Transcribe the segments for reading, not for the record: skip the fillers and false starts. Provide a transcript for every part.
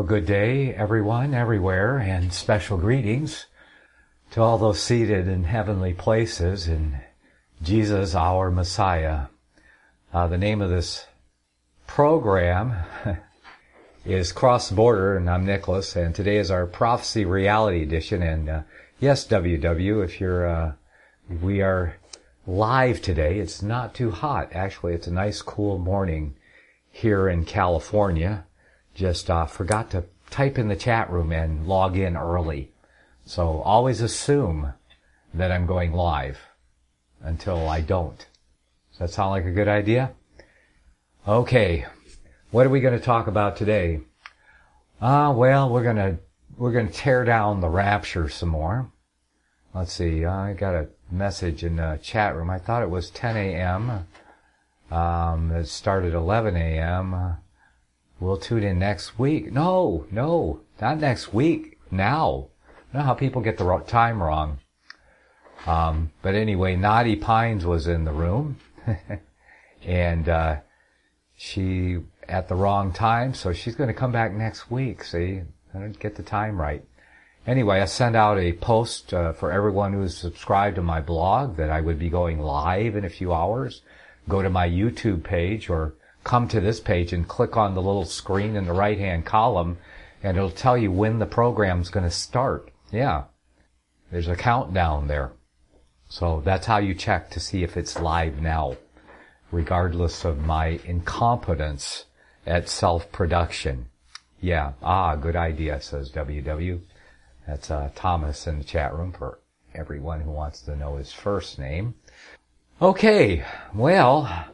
good day, everyone, everywhere, and special greetings to all those seated in heavenly places in Jesus, our Messiah. The name of this program is Cross the Border, and I'm Nicholas, and today is our Prophecy Reality Edition. And yes, WW, if you're, we are live today. It's not too hot. Actually, it's a nice, cool morning here in California. Just forgot to type in the chat room and log in early. So always assume that I'm going live until I don't. Does that sound like a good idea? Okay. What are we going to talk about today? Well, we're going to tear down the rapture some more. Let's see. I got a message in the chat room. I thought it was 10 a.m. It started 11 a.m. We'll tune in next week. No, not next week. Now. I know how people get the time wrong. But anyway, Naughty Pines was in the room. And she at the wrong time, so she's going to come back next week. See, I didn't get the time right. Anyway, I sent out a post for everyone who's subscribed to my blog that I would be going live in a few hours. Go to my YouTube page or come to this page and click on the little screen in the right-hand column, and it'll tell you when the program's going to start. Yeah, there's a countdown there. So that's how you check to see if it's live now, regardless of my incompetence at self-production. Yeah, good idea, says WW. That's Thomas in the chat room for everyone who wants to know his first name. Okay, well,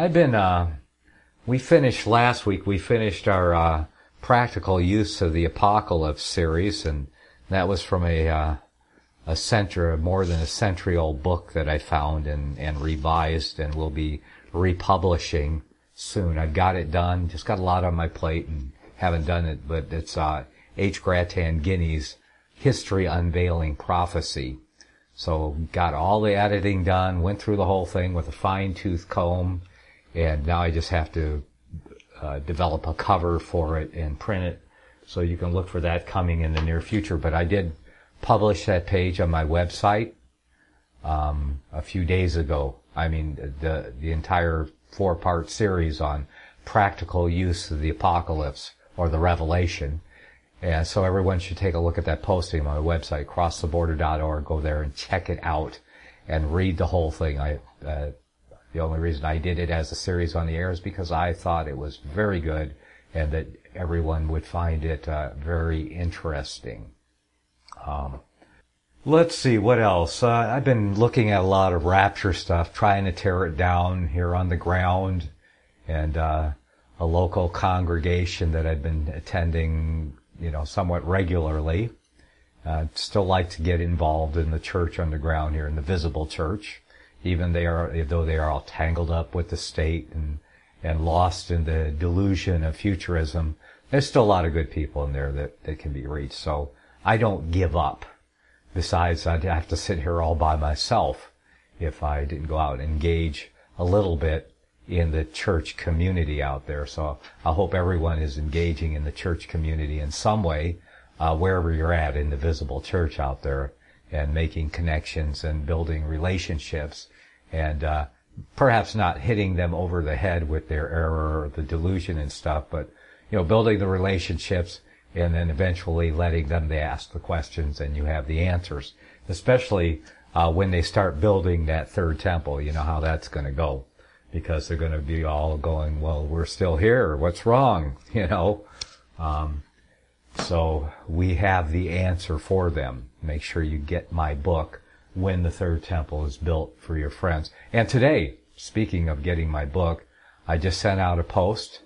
we finished last week, we finished our practical use of the Apocalypse series, and that was from more than a century-old book that I found and revised and will be republishing soon. I've got it done, just got a lot on my plate and haven't done it, but it's H. Gratan Guinea's History Unveiling Prophecy. So got all the editing done, went through the whole thing with a fine-tooth comb, and now I just have to develop a cover for it and print it. So you can look for that coming in the near future. But I did publish that page on my website a few days ago. I mean, the entire 4-part series on practical use of the Apocalypse or the Revelation. And so everyone should take a look at that posting on my website, crosstheborder.org. Go there and check it out and read the whole thing. The only reason I did it as a series on the air is because I thought it was very good and that everyone would find it very interesting. Let's see, what else? I've been looking at a lot of rapture stuff, trying to tear it down here on the ground, and a local congregation that I've been attending, somewhat regularly. Still like to get involved in the church underground here, in the visible church, even though they are all tangled up with the state and lost in the delusion of futurism. There's still a lot of good people in there that can be reached. So I don't give up. Besides, I'd have to sit here all by myself if I didn't go out and engage a little bit in the church community out there. So I hope everyone is engaging in the church community in some way, wherever you're at in the visible church out there, and making connections and building relationships, and perhaps not hitting them over the head with their error or the delusion and stuff, but building the relationships and then eventually letting them ask the questions and you have the answers, especially when they start building that third temple. You know how that's going to go, because they're going to be all going, well, we're still here, what's wrong, so we have the answer for them. Make sure you get my book, When the Third Temple is Built, for your friends. And today, speaking of getting my book, I just sent out a post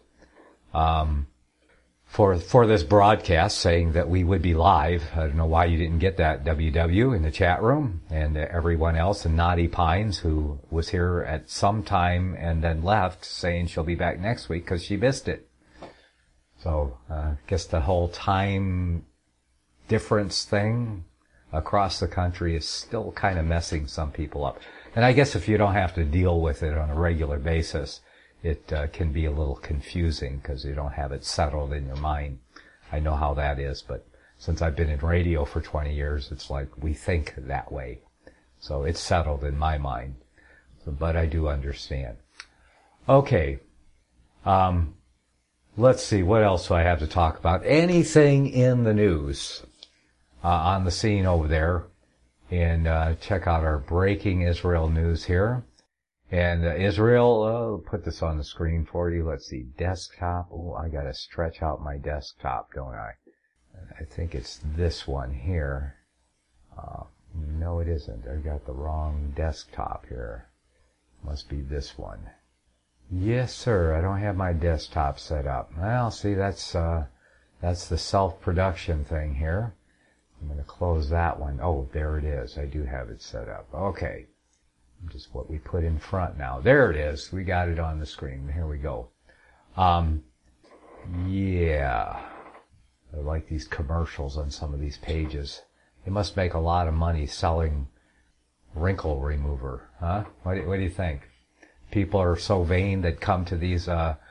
for this broadcast saying that we would be live. I don't know why you didn't get that, WW, in the chat room, and everyone else, and Naughty Pines, who was here at some time and then left, saying she'll be back next week because she missed it. So I guess the whole time difference thing across the country is still kind of messing some people up. And I guess if you don't have to deal with it on a regular basis, it can be a little confusing because you don't have it settled in your mind. I know how that is, but since I've been in radio for 20 years, it's like we think that way. So it's settled in my mind. So, but I do understand. Okay. Let's see, what else do I have to talk about? Anything in the news on the scene over there. And check out our breaking Israel news here. And Israel, put this on the screen for you. Let's see, desktop. Oh, I gotta stretch out my desktop, don't I? I think it's this one here. No, it isn't. I got the wrong desktop here. Must be this one. Yes, sir. I don't have my desktop set up. Well, see, that's the self-production thing here. I'm going to close that one. Oh, there it is. I do have it set up. Okay. Just what we put in front now. There it is. We got it on the screen. Here we go. Yeah. I like these commercials on some of these pages. They must make a lot of money selling wrinkle remover, huh? What do you think? People are so vain that come to these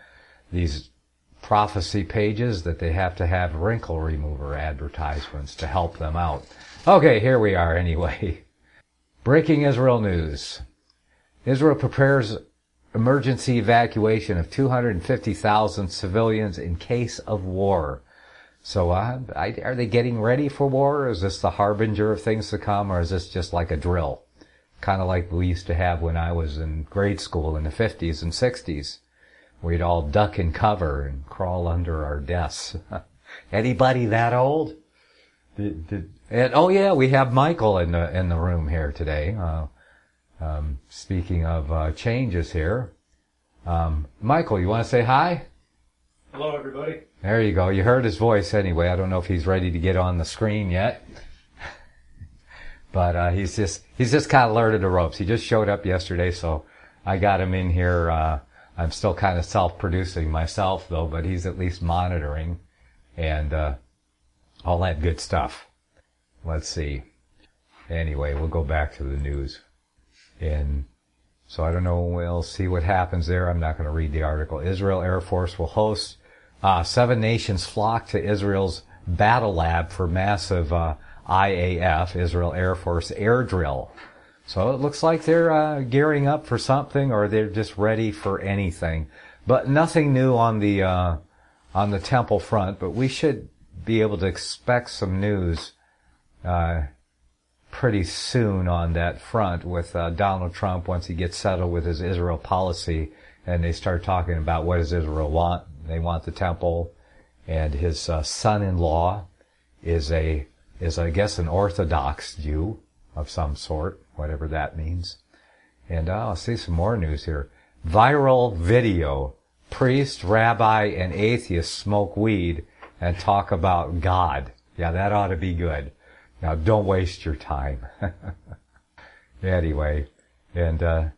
prophecy pages that they have to have wrinkle remover advertisements to help them out. Okay, here we are anyway. Breaking Israel news. Israel prepares emergency evacuation of 250,000 civilians in case of war. So are they getting ready for war? Is this the harbinger of things to come, or is this just like a drill? Kind of like we used to have when I was in grade school in the 50s and 60s. We'd all duck and cover and crawl under our desks. Anybody that old? Oh yeah, we have Michael in the room here today. Speaking of changes here, Michael, you want to say hi? Hello, everybody. There you go. You heard his voice anyway. I don't know if he's ready to get on the screen yet. But he's just kind of learning the ropes. He just showed up yesterday, so I got him in here. I'm still kind of self-producing myself, though, but he's at least monitoring and all that good stuff. Let's see. Anyway, we'll go back to the news. And so I don't know. We'll see what happens there. I'm not going to read the article. Israel Air Force will host 7 nations flock to Israel's battle lab for massive IAF, Israel Air Force air drill. So it looks like they're gearing up for something, or they're just ready for anything. But nothing new on the temple front. But we should be able to expect some news pretty soon on that front with Donald Trump once he gets settled with his Israel policy, and they start talking about what does Israel want. They want the temple, and his son-in-law is I guess an Orthodox Jew of some sort, whatever that means. And I'll see some more news here. Viral video. Priest, rabbi, and atheist smoke weed and talk about God. Yeah, that ought to be good. Now, don't waste your time. Anyway, and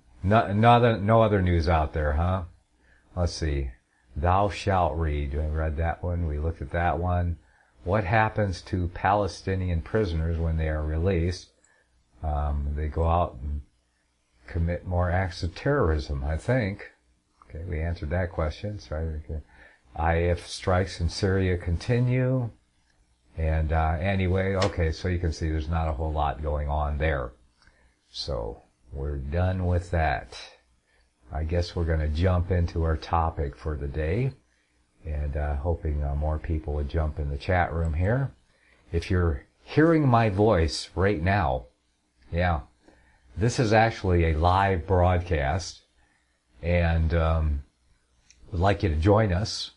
no other news out there, huh? Let's see. Thou shalt read. I read that one. We looked at that one. What happens to Palestinian prisoners when they are released? They go out and commit more acts of terrorism, I think. Okay, we answered that question. Sorry. IF strikes in Syria continue. And anyway, okay, so you can see there's not a whole lot going on there. So we're done with that. I guess we're going to jump into our topic for the day, and hoping more people would jump in the chat room here. If you're hearing my voice right now, yeah, this is actually a live broadcast, and would like you to join us.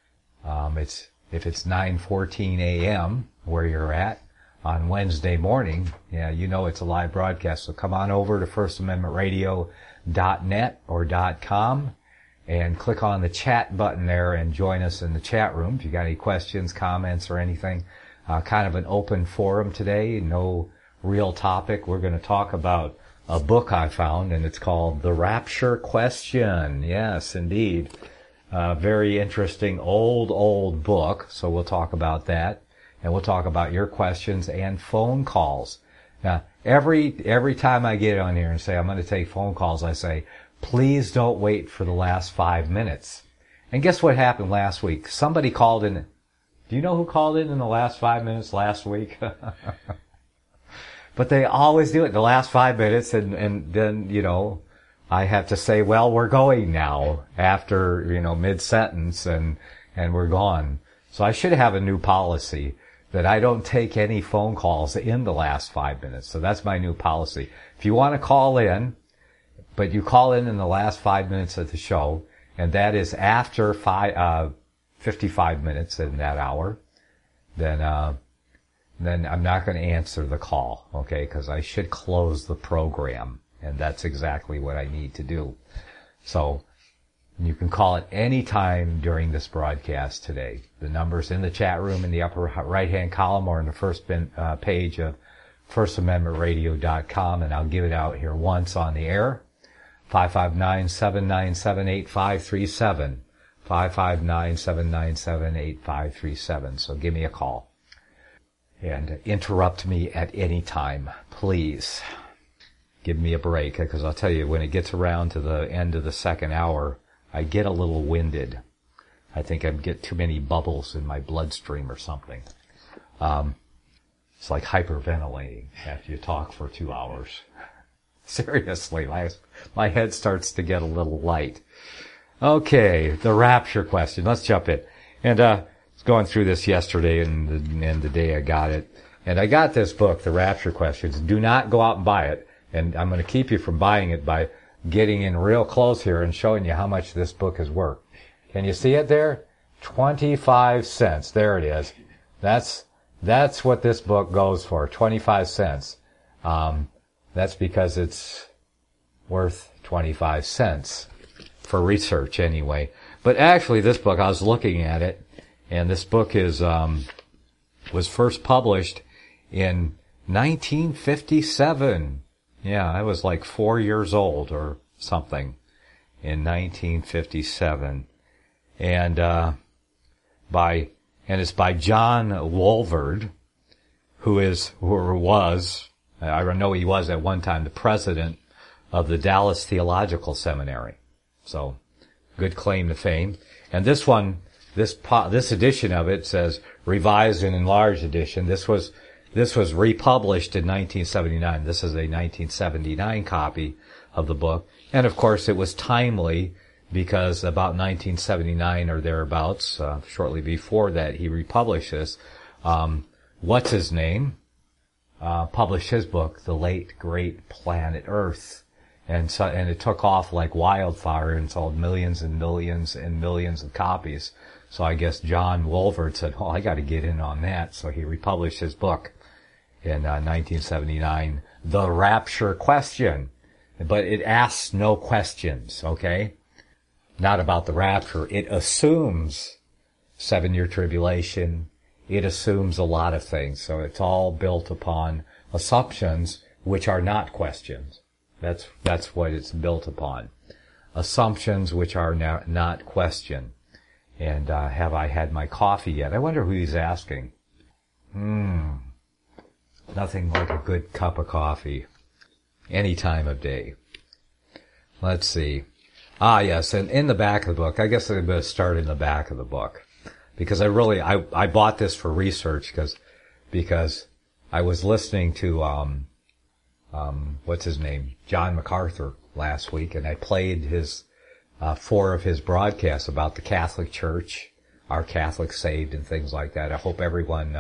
If it's 9:14 a.m. where you're at on Wednesday morning, yeah, you know it's a live broadcast. So come on over to firstamendmentradio.net or .com and click on the chat button there and join us in the chat room. If you got any questions, comments, or anything, kind of an open forum today. No real topic. We're going to talk about a book I found, and it's called The Rapture Question. Yes, indeed. Very interesting old book, so we'll talk about that, and we'll talk about your questions and phone calls. Now, every time I get on here and say I'm going to take phone calls, I say, please don't wait for the last 5 minutes. And guess what happened last week? Somebody called in Do you know who called in the last 5 minutes last week? But they always do it in the last 5 minutes, and then, I have to say, well, we're going now after, mid-sentence, and we're gone. So I should have a new policy that I don't take any phone calls in the last 5 minutes. So that's my new policy. If you want to call in, but you call in the last 5 minutes of the show, and that is after 55 minutes in that hour, then I'm not going to answer the call, okay? Because I should close the program, and that's exactly what I need to do. So you can call at any time during this broadcast today. The number's in the chat room in the upper right-hand column or in the first page of firstamendmentradio.com, and I'll give it out here once on the air. 559-797-8537. 559-797-8537. So give me a call. And interrupt me at any time, please. Give me a break, because I'll tell you, when it gets around to the end of the second hour, I get a little winded. I think I get too many bubbles in my bloodstream or something. It's like hyperventilating after you talk for 2 hours. Seriously, my head starts to get a little light. Okay, the rapture question. Let's jump in. And I was going through this yesterday and the day I got it. And I got this book, The Rapture Questions. Do not go out and buy it. And I'm going to keep you from buying it by getting in real close here and showing you how much this book is worth. Can you see it there? 25 cents. There it is. That's what this book goes for, 25 cents. That's because it's worth 25 cents for research anyway. But actually this book, I was looking at it, and this book was first published in 1957. Yeah, I was like 4 years old or something in 1957. And it's by John Walvoord, who was, I know he was at one time the president of the Dallas Theological Seminary. So, good claim to fame. And this one, this edition of it says revised and enlarged edition. This was republished in 1979. This is a 1979 copy of the book. And of course it was timely because about 1979 or thereabouts, shortly before that, he republished this. What's his name? Published his book, The Late Great Planet Earth. And it took off like wildfire and sold millions and millions and millions of copies. So I guess John Walvoord said, I got to get in on that. So he republished his book in 1979, The Rapture Question. But it asks no questions, okay? Not about the rapture. It assumes 7-year tribulation. It assumes a lot of things. So it's all built upon assumptions which are not questions. That's what it's built upon. Assumptions which are not question. And have I had my coffee yet? I wonder who he's asking. Nothing like a good cup of coffee. Any time of day. Let's see. Yes, and in the back of the book, I guess I'm going to start in the back of the book. Because I bought this for research because I was listening to, what's his name? John MacArthur last week, and I played his, 4 of his broadcasts about the Catholic Church, Are Catholics Saved, and things like that. I hope everyone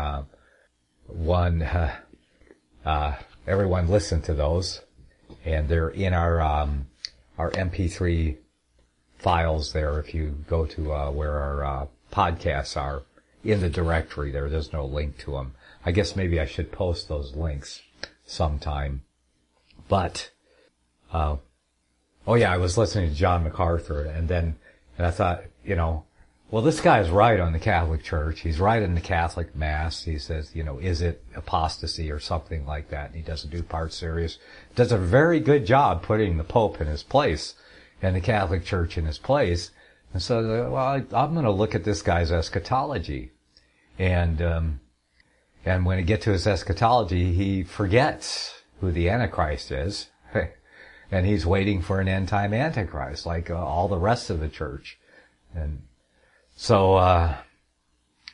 listened to those, and they're in our MP3 files there. If you go to, where our, podcasts are in the directory there's no link to them. I guess maybe I should post those links sometime. But, I was listening to John MacArthur and I thought, well, this guy's right on the Catholic Church. He's right in the Catholic Mass. He says, is it apostasy or something like that? And he doesn't do part serious. Does a very good job putting the Pope in his place and the Catholic Church in his place. And so, I'm going to look at this guy's eschatology. And when you get to his eschatology, he forgets who the Antichrist is. And he's waiting for an end-time Antichrist, like all the rest of the church. And so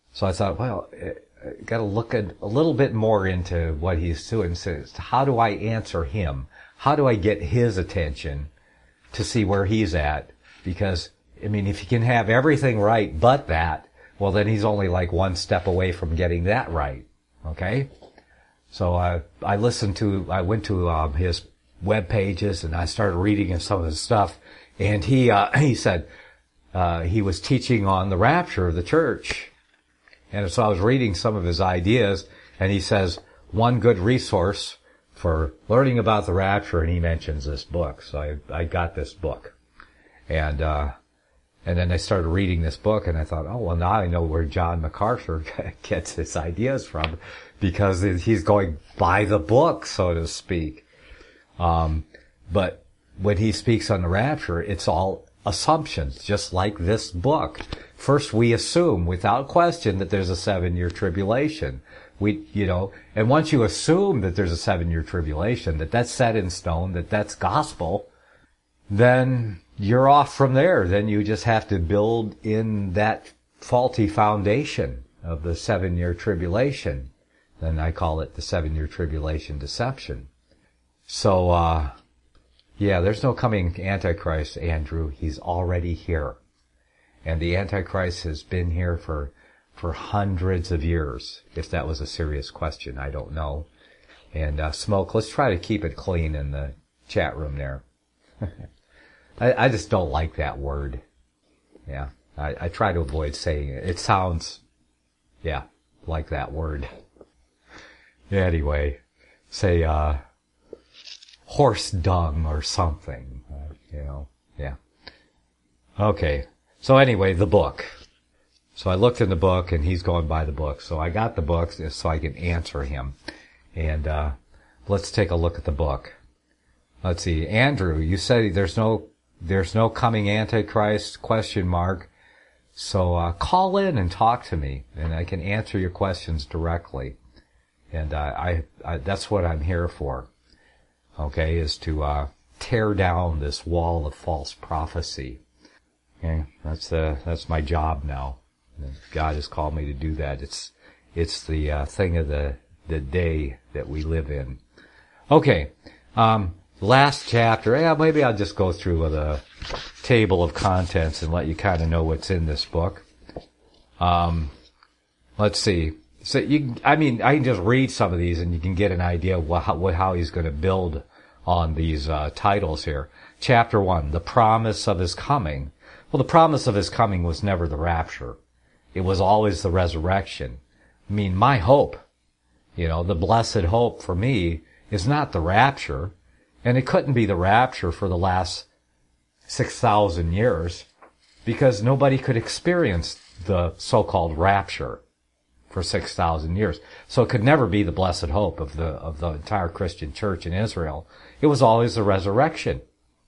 So I thought, well, got to look a little bit more into what he's doing. So how do I answer him? How do I get his attention to see where he's at? Because, I mean, if he can have everything right but that, well, then he's only like one step away from getting that right. Okay? So I went to his web pages and I started reading some of his stuff. And he said he was teaching on the rapture of the church. And so I was reading some of his ideas, and he says, one good resource for learning about the rapture, and he mentions this book. So I got this book. And then I started reading this book, and I thought, oh, well, now I know where John MacArthur gets his ideas from, because he's going by the book, so to speak. But when he speaks on the rapture, it's all assumptions, just like this book. First, we assume without question that there's a 7-year tribulation. And once you assume that there's a 7-year tribulation, that's set in stone, that's gospel, then you're off from there. Then you just have to build in that faulty foundation of the 7-year tribulation. Then I call it the 7-year tribulation deception. So, there's no coming Antichrist, Andrew. He's already here. And the Antichrist has been here for hundreds of years. If that was a serious question, I don't know. And, Smoke, let's try to keep it clean in the chat room there. I just don't like that word. Yeah. I try to avoid saying it. It sounds, like that word. Anyway, say, horse dung or something, yeah. Okay. So anyway, the book. So I looked in the book, and he's going by the book. So I got the book so I can answer him. And, let's take a look at the book. Let's see. Andrew, you said there's no coming Antichrist, ? So, call in and talk to me, and I can answer your questions directly. And, I that's what I'm here for. Okay, is to, tear down this wall of false prophecy. Okay, that's my job now. God has called me to do that. It's the thing of the day that we live in. Okay, last chapter. Yeah, maybe I'll just go through with a table of contents and let you kind of know what's in this book. Let's see. So I can just read some of these and you can get an idea of how he's going to build on these titles here. Chapter 1, the promise of his coming. Well, the promise of his coming was never the rapture. It was always the resurrection. I mean, my hope, the blessed hope for me is not the rapture. And it couldn't be the rapture for the last 6,000 years because nobody could experience the so-called rapture for 6,000 years. So it could never be the blessed hope of the entire Christian church in Israel. It was always the resurrection,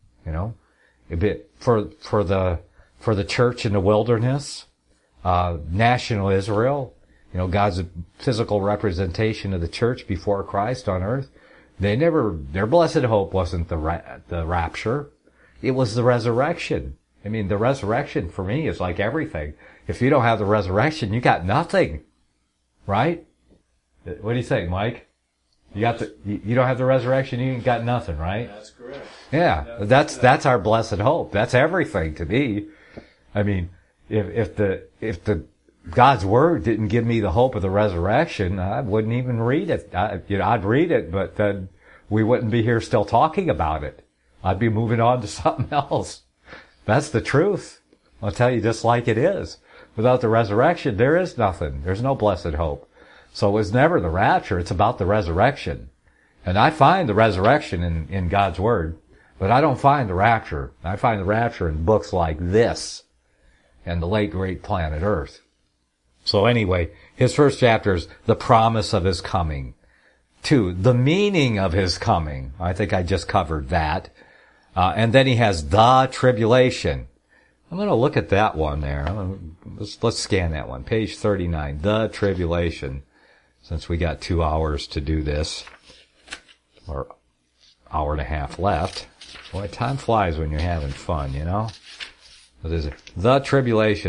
for the church in the wilderness, national Israel, God's physical representation of the church before Christ on earth. Their blessed hope wasn't the rapture. It was the resurrection. I mean, the resurrection for me is like everything. If you don't have the resurrection, you got nothing. Right? What do you think, Mike? You don't have the resurrection, you ain't got nothing, right? That's correct. Yeah. That's our blessed hope. That's everything to me. I mean, if the God's Word didn't give me the hope of the resurrection, I wouldn't even read it. I'd read it, but then we wouldn't be here still talking about it. I'd be moving on to something else. That's the truth. I'll tell you just like it is. Without the resurrection, there is nothing. There's no blessed hope. So it was never the rapture. It's about the resurrection. And I find the resurrection in God's Word, but I don't find the rapture. I find the rapture in books like this and the late great planet Earth. So anyway, his first chapter is the promise of his coming. 2, the meaning of his coming. I think I just covered that. And then he has the tribulation. I'm going to look at that one there. Let's scan that one. Page 39, the tribulation. Since we got 2 hours to do this, or hour and a half left. Boy, time flies when you're having fun, What is it? The tribulation.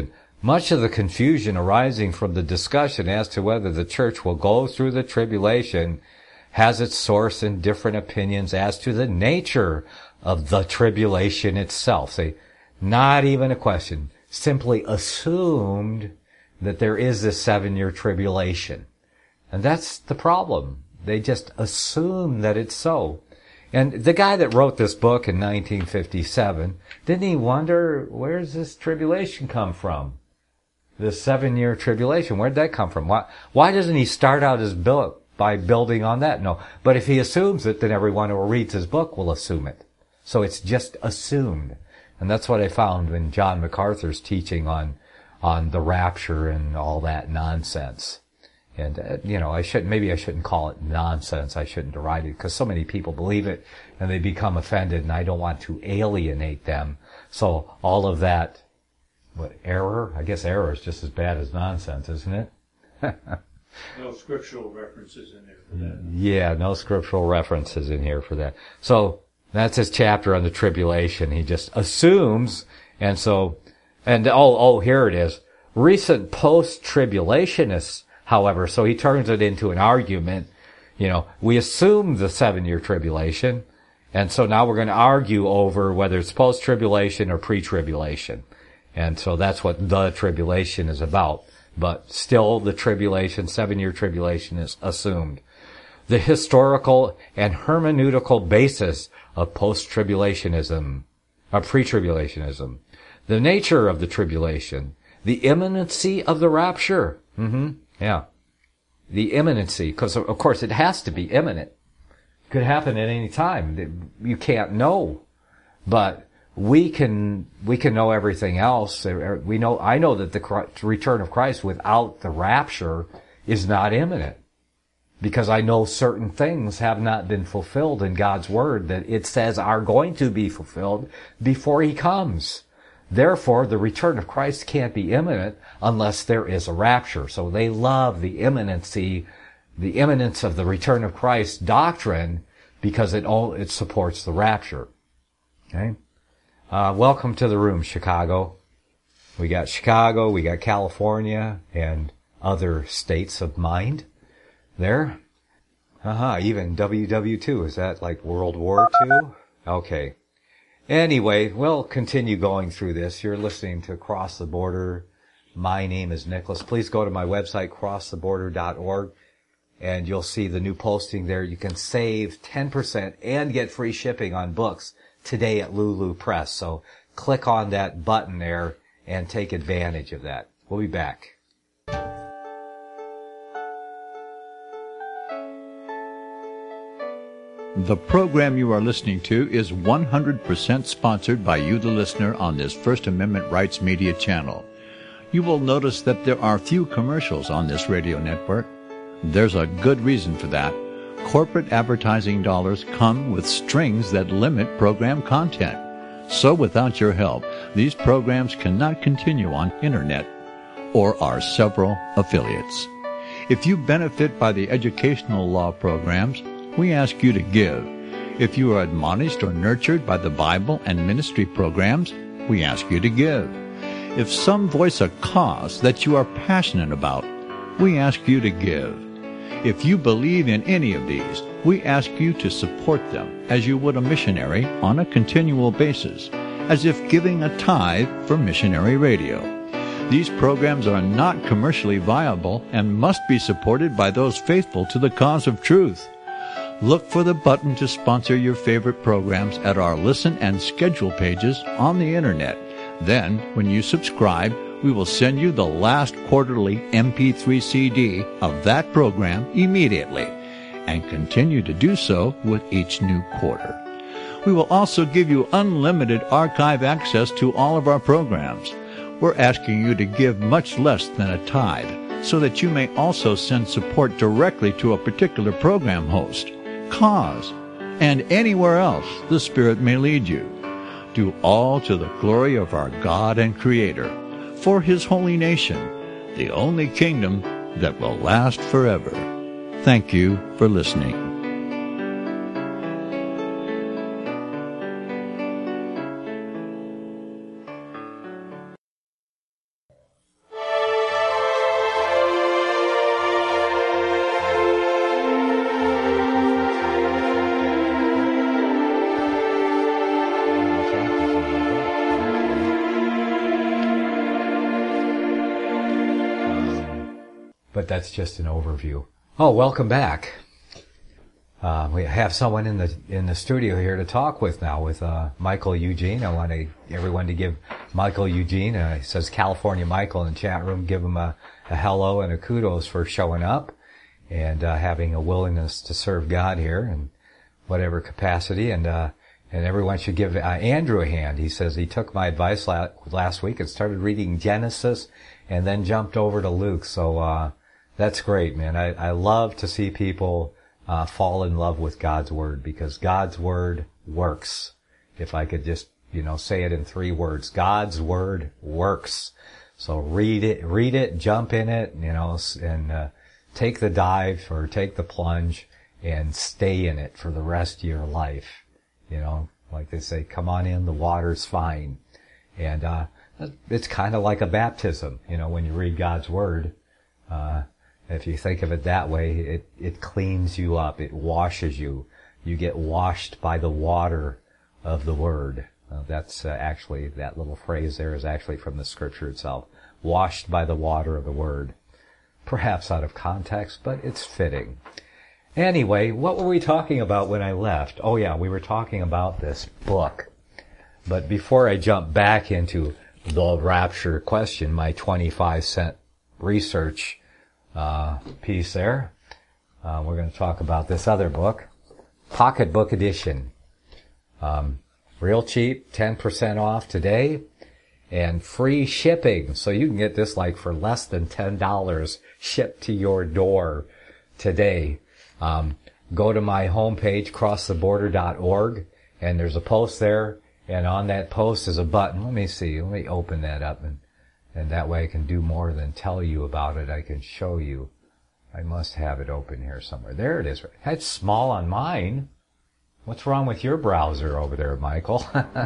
Much of the confusion arising from the discussion as to whether the church will go through the tribulation has its source in different opinions as to the nature of the tribulation itself. Say, not even a question. Simply assumed that there is this 7-year tribulation. And that's the problem. They just assume that it's so. And the guy that wrote this book in 1957, didn't he wonder, where's this tribulation come from? This 7-year tribulation, where'd that come from? Why doesn't he start out his book by building on that? No. But if he assumes it, then everyone who reads his book will assume it. So it's just assumed. And that's what I found when John MacArthur's teaching on the rapture and all that nonsense. And, maybe I shouldn't call it nonsense. I shouldn't deride it because so many people believe it and they become offended and I don't want to alienate them. So all of that, error? I guess error is just as bad as nonsense, isn't it? No scriptural references in there for that. Yeah, no scriptural references in here for that. So that's his chapter on the tribulation. He just assumes, here it is. Recent post-tribulationists, however, so he turns it into an argument. We assume the 7-year tribulation, and so now we're going to argue over whether it's post-tribulation or pre-tribulation. And so that's what the tribulation is about. But still, the tribulation, 7-year tribulation, is assumed. The historical and hermeneutical basis of post-tribulationism, of pre-tribulationism. The nature of the tribulation. The imminency of the rapture. Yeah. The imminency, because of course it has to be imminent. It could happen at any time. You can't know. But we can know everything else. I know that the return of Christ without the rapture is not imminent. Because I know certain things have not been fulfilled in God's Word that it says are going to be fulfilled before He comes. Therefore, the return of Christ can't be imminent unless there is a rapture. So they love the imminence of the return of Christ doctrine because it supports the rapture. Okay? Welcome to the room, Chicago. We got Chicago, we got California, and other states of mind there. Even WW2. Is that like World War II? Okay. Anyway, we'll continue going through this. You're listening to Cross the Border. My name is Nicholas. Please go to my website, crosstheborder.org, and you'll see the new posting there. You can save 10% and get free shipping on books today at Lulu Press. So click on that button there and take advantage of that. We'll be back. The program you are listening to is 100% sponsored by you, the listener, on this First Amendment Rights Media channel. You will notice that there are few commercials on this radio network. There's a good reason for that. Corporate advertising dollars come with strings that limit program content. So without your help, these programs cannot continue on Internet or our several affiliates. If you benefit by the educational law programs, we ask you to give. If you are admonished or nurtured by the Bible and ministry programs, we ask you to give. If some voice a cause that you are passionate about, we ask you to give. If you believe in any of these, we ask you to support them as you would a missionary on a continual basis, as if giving a tithe for missionary radio. These programs are not commercially viable and must be supported by those faithful to the cause of truth. Look for the button to sponsor your favorite programs at our listen and schedule pages on the Internet. Then, when you subscribe, we will send you the last quarterly MP3 CD of that program immediately, and continue to do so with each new quarter. We will also give you unlimited archive access to all of our programs. We're asking you to give much less than a tithe, so that you may also send support directly to a particular program host, cause, and anywhere else the Spirit may lead you. Do all to the glory of our God and Creator, for His holy nation, the only kingdom that will last forever. Thank you for listening. but that's just an overview. Oh, welcome back. We have someone in the studio here to talk with now, with Michael Eugene. I want everyone to give Michael Eugene, it says California Michael in the chat room, give him a hello and a kudos for showing up and having a willingness to serve God here in whatever capacity. And everyone should give Andrew a hand. He says he took my advice last week and started reading Genesis and then jumped over to Luke. So that's great, man. I love to see people fall in love with God's Word, because God's Word works. If I could just, say it in 3 words, God's Word works. So read it, jump in it, and take the dive or take the plunge and stay in it for the rest of your life. Like they say, come on in, the water's fine. And it's kind of like a baptism, when you read God's Word. If you think of it that way, it cleans you up. It washes you. You get washed by the water of the Word. That's actually, that little phrase there is actually from the Scripture itself. Washed by the water of the Word. Perhaps out of context, but it's fitting. Anyway, what were we talking about when I left? Oh yeah, we were talking about this book. But before I jump back into the rapture question, my 25-cent research piece there, we're going to talk about this other book, Pocketbook Edition. Real cheap, 10% off today, and free shipping. So you can get this like for less than $10 shipped to your door today. Go to my homepage, crosstheborder.org, and there's a post there, and on that post is a button. Let me open that up, and that way I can do more than tell you about it. I can show you. I must have it open here somewhere. There it is. That's small on mine. What's wrong with your browser over there, Michael?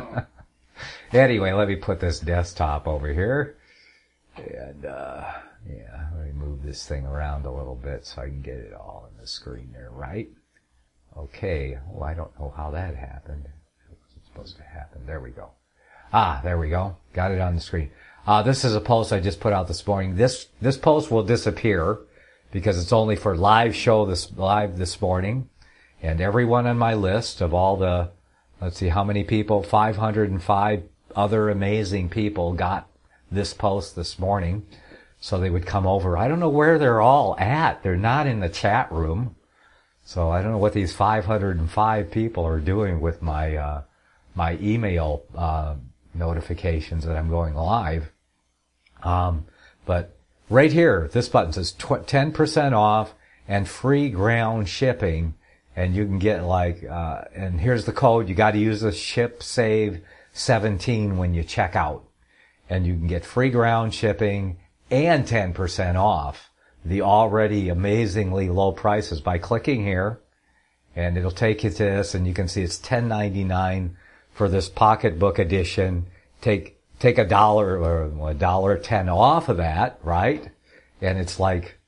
Anyway, let me put this desktop over here. And, let me move this thing around a little bit so I can get it all on the screen there, right? Okay. Well, I don't know how that happened. It wasn't supposed to happen. There we go. There we go. Got it on the screen. This is a post I just put out this morning. This post will disappear because it's only for live this morning. And everyone on my list of all the, let's see how many people, 505 other amazing people got this post this morning. So they would come over. I don't know where they're all at. They're not in the chat room. So I don't know what these 505 people are doing with my email, notifications that I'm going live. But right here, this button says 10% off and free ground shipping. And you can get and here's the code. You got to use the ShipSave17 when you check out. And you can get free ground shipping and 10% off the already amazingly low prices by clicking here. And it'll take you to this, and you can see it's $10.99 for this pocketbook edition. Take $1 or $1.10 off of that, right? And it's like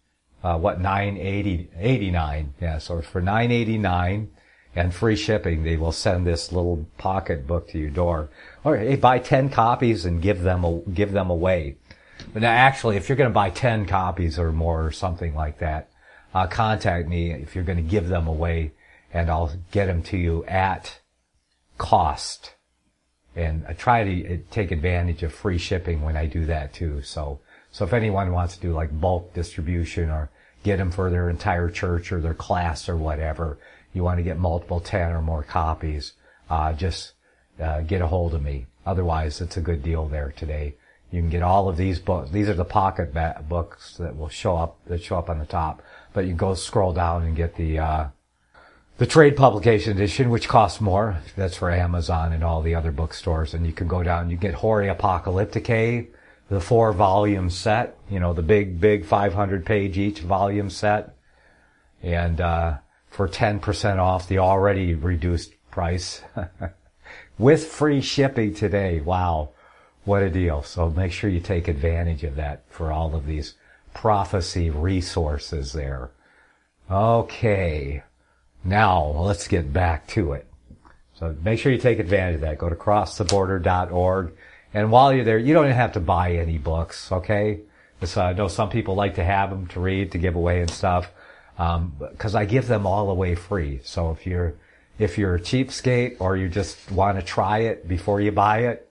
$9.89. Yeah, so for $9.89 and free shipping, they will send this little pocketbook to your door. Or hey, buy 10 copies and give them away. But now, actually, if you're going to buy 10 copies or more or something like that, contact me if you're going to give them away, and I'll get them to you at cost. And I try to take advantage of free shipping when I do that too. So if anyone wants to do like bulk distribution or get them for their entire church or their class or whatever, you want to get multiple 10 or more copies, just get a hold of me. Otherwise, it's a good deal there today. You can get all of these books. These are the pocket books that will show up on the top. But you go scroll down and get the trade publication edition, which costs more. That's for Amazon and all the other bookstores. And you can go down, you get Hori Apocalypticae, the 4-volume set, the big 500 page each volume set. And, for 10% off the already reduced price with free shipping today. Wow. What a deal. So make sure you take advantage of that for all of these prophecy resources there. Okay. Now, let's get back to it. So make sure you take advantage of that. Go to crosstheborder.org. And while you're there, you don't have to buy any books, okay? So I know some people like to have them to read, to give away and stuff, because I give them all away free. So if you're a cheapskate or you just want to try it before you buy it,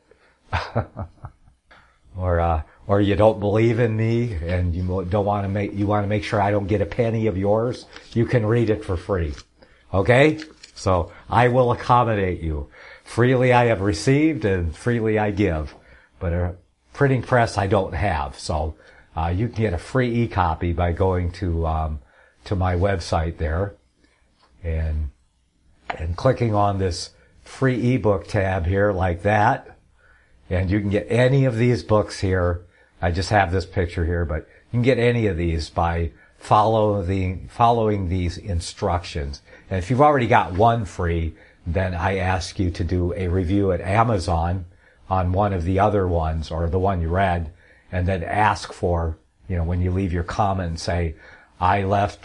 or you don't believe in me and you want to make sure I don't get a penny of yours, you can read it for free. Okay? So I will accommodate you. Freely I have received and freely I give. But a printing press I don't have. So you can get a free e-copy by going to my website there and clicking on this free ebook tab here like that. And you can get any of these books here. I just have this picture here, but you can get any of these by following these instructions. And if you've already got one free, then I ask you to do a review at Amazon on one of the other ones or the one you read, and then ask for, when you leave your comment, say, I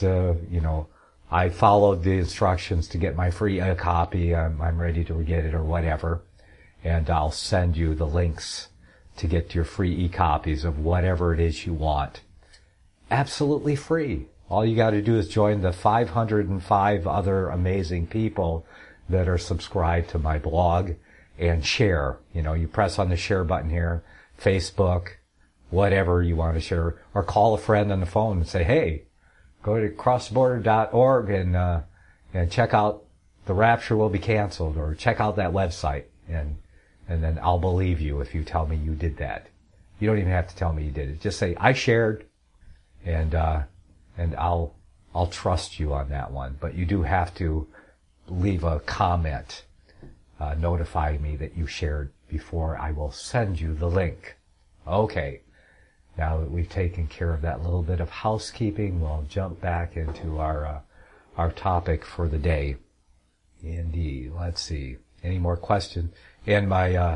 followed the instructions to get my free copy. I'm ready to get it or whatever. And I'll send you the links to get your free e-copies of whatever it is you want. Absolutely free. All you got to do is join the 505 other amazing people that are subscribed to my blog and share. You press on the share button here, Facebook, whatever you want to share, or call a friend on the phone and say, hey, go to crossborder.org and check out The Rapture Will Be Canceled, or check out that website, and then I'll believe you if you tell me you did that. You don't even have to tell me you did it. Just say, I shared, and I'll trust you on that one. But you do have to leave a comment, notify me that you shared before I will send you the link. Okay. Now that we've taken care of that little bit of housekeeping, we'll jump back into our topic for the day. Indeed. Let's see. Any more questions? And my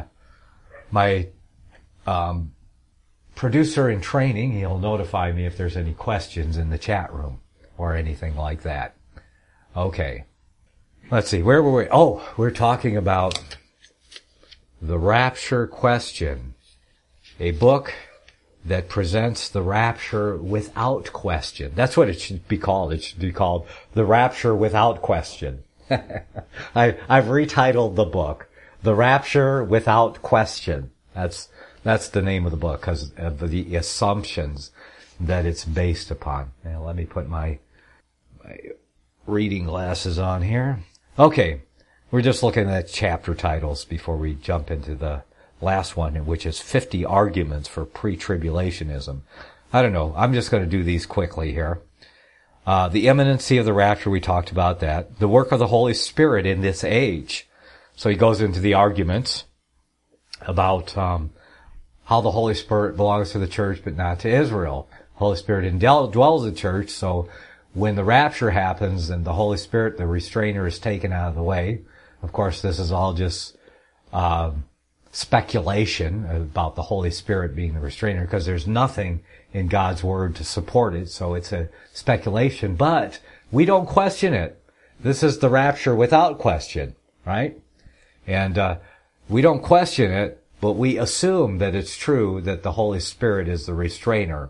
producer in training, he'll notify me if there's any questions in the chat room or anything like that. Okay. Let's see. Where were we? Oh, we're talking about The Rapture Question, a book that presents the rapture without question. That's what it should be called. It should be called The Rapture Without Question. I've retitled the book, The Rapture Without Question. That's the name of the book because of the assumptions that it's based upon. Now let me put my reading glasses on here. Okay, we're just looking at chapter titles before we jump into the last one, which is 50 Arguments for Pre-Tribulationism. I don't know. I'm just going to do these quickly here. The imminency of the rapture, we talked about that. The work of the Holy Spirit in this age. So he goes into the arguments about how the Holy Spirit belongs to the church but not to Israel. The Holy Spirit indwells the church, so when the rapture happens and the Holy Spirit, the restrainer, is taken out of the way. Of course, this is all just speculation about the Holy Spirit being the restrainer, because there's nothing in God's Word to support it, so it's a speculation, but we don't question it. This is the rapture without question, right? And we don't question it, but we assume that it's true that the Holy Spirit is the restrainer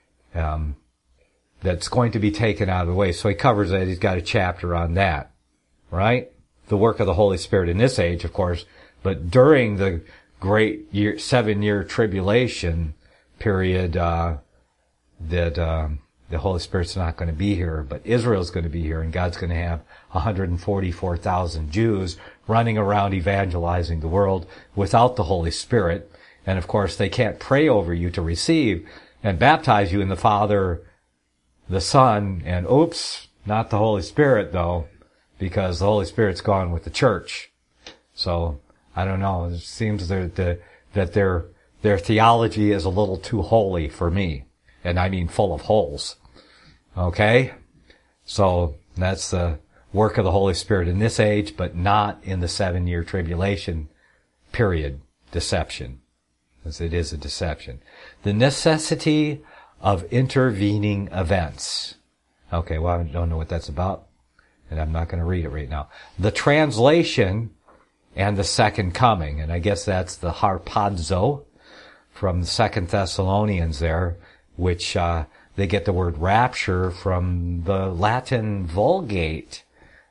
that's going to be taken out of the way. So he covers that. He's got a chapter on that, right? The work of the Holy Spirit in this age, of course, but during the great 7-year tribulation period, that the Holy Spirit's not going to be here, but Israel's going to be here, and God's going to have 144,000 Jews running around evangelizing the world without the Holy Spirit. And of course, they can't pray over you to receive and baptize you in the Father, the Son, and oops, not the Holy Spirit though, because the Holy Spirit's gone with the church. So, I don't know, it seems that their theology is a little too holy for me. And I mean full of holes. Okay? So, that's the work of the Holy Spirit in this age, but not in the 7-year tribulation period deception. Because it is a deception. The necessity of intervening events. Okay, well, I don't know what that's about, and I'm not going to read it right now. The translation and the second coming, and I guess that's the harpazo from the 2 Thessalonians there. which they get the word rapture from the Latin Vulgate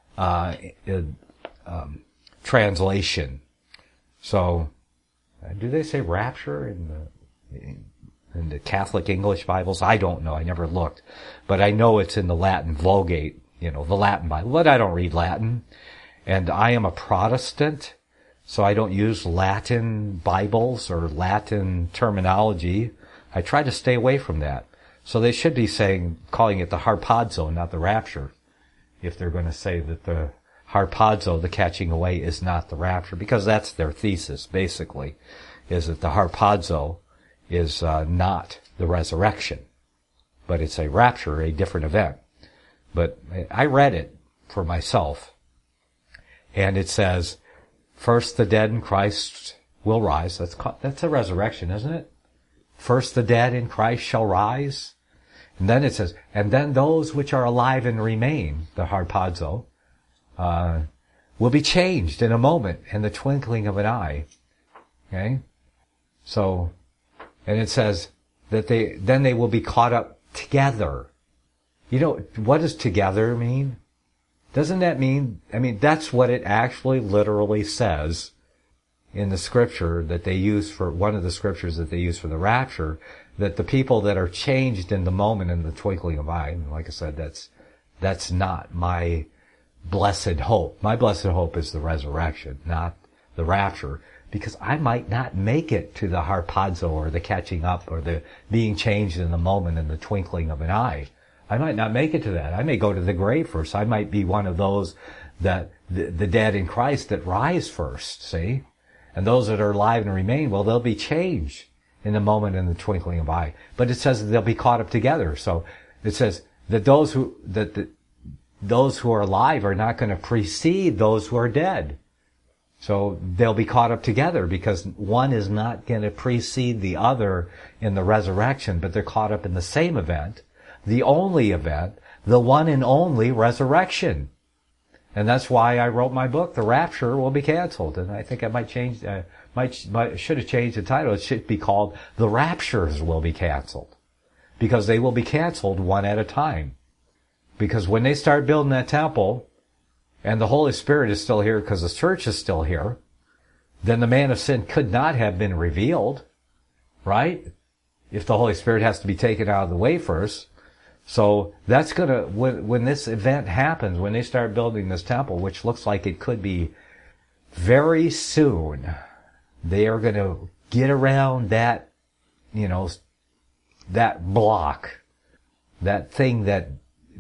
translation. So, do they say rapture in the Catholic English Bibles? I don't know. I never looked. But I know it's in the Latin Vulgate, the Latin Bible. But I don't read Latin. And I am a Protestant, so I don't use Latin Bibles or Latin terminology. I try to stay away from that. So they should be calling it the harpazo, not the rapture, if they're going to say that the harpazo, the catching away, is not the rapture, because that's their thesis, basically, is that the harpazo is not the resurrection, but it's a rapture, a different event. But I read it for myself, and it says, first the dead in Christ will rise. That's a resurrection, isn't it? First the dead in Christ shall rise. And then it says, and then those which are alive and remain, the harpazo, will be changed in a moment, in the twinkling of an eye. Okay? So, and it says that they will be caught up together. What does together mean? Doesn't that mean, that's what it actually literally says in the scripture that they use for, one of the scriptures that they use for the rapture, that the people that are changed in the moment, in the twinkling of an eye, and like I said, that's not my blessed hope. My blessed hope is the resurrection, not the rapture, because I might not make it to the harpazo, or the catching up, or the being changed in the moment, in the twinkling of an eye. I might not make it to that. I may go to the grave first. I might be one of those that the dead in Christ that rise first, see? And those that are alive and remain, well, they'll be changed in the moment, in the twinkling of an eye. But it says that they'll be caught up together. So it says that those who are alive are not going to precede those who are dead. So they'll be caught up together, because one is not going to precede the other in the resurrection, but they're caught up in the same event, the only event, the one and only resurrection. And that's why I wrote my book, The Rapture Will Be Canceled. And I think I might change, should have changed the title. It should be called The Raptures Will Be Canceled, because they will be canceled one at a time. Because when they start building that temple, and the Holy Spirit is still here because the church is still here, then the man of sin could not have been revealed, right? If the Holy Spirit has to be taken out of the way first. So that's when this event happens, when they start building this temple, which looks like it could be very soon, they are going to get around that, that block, that thing that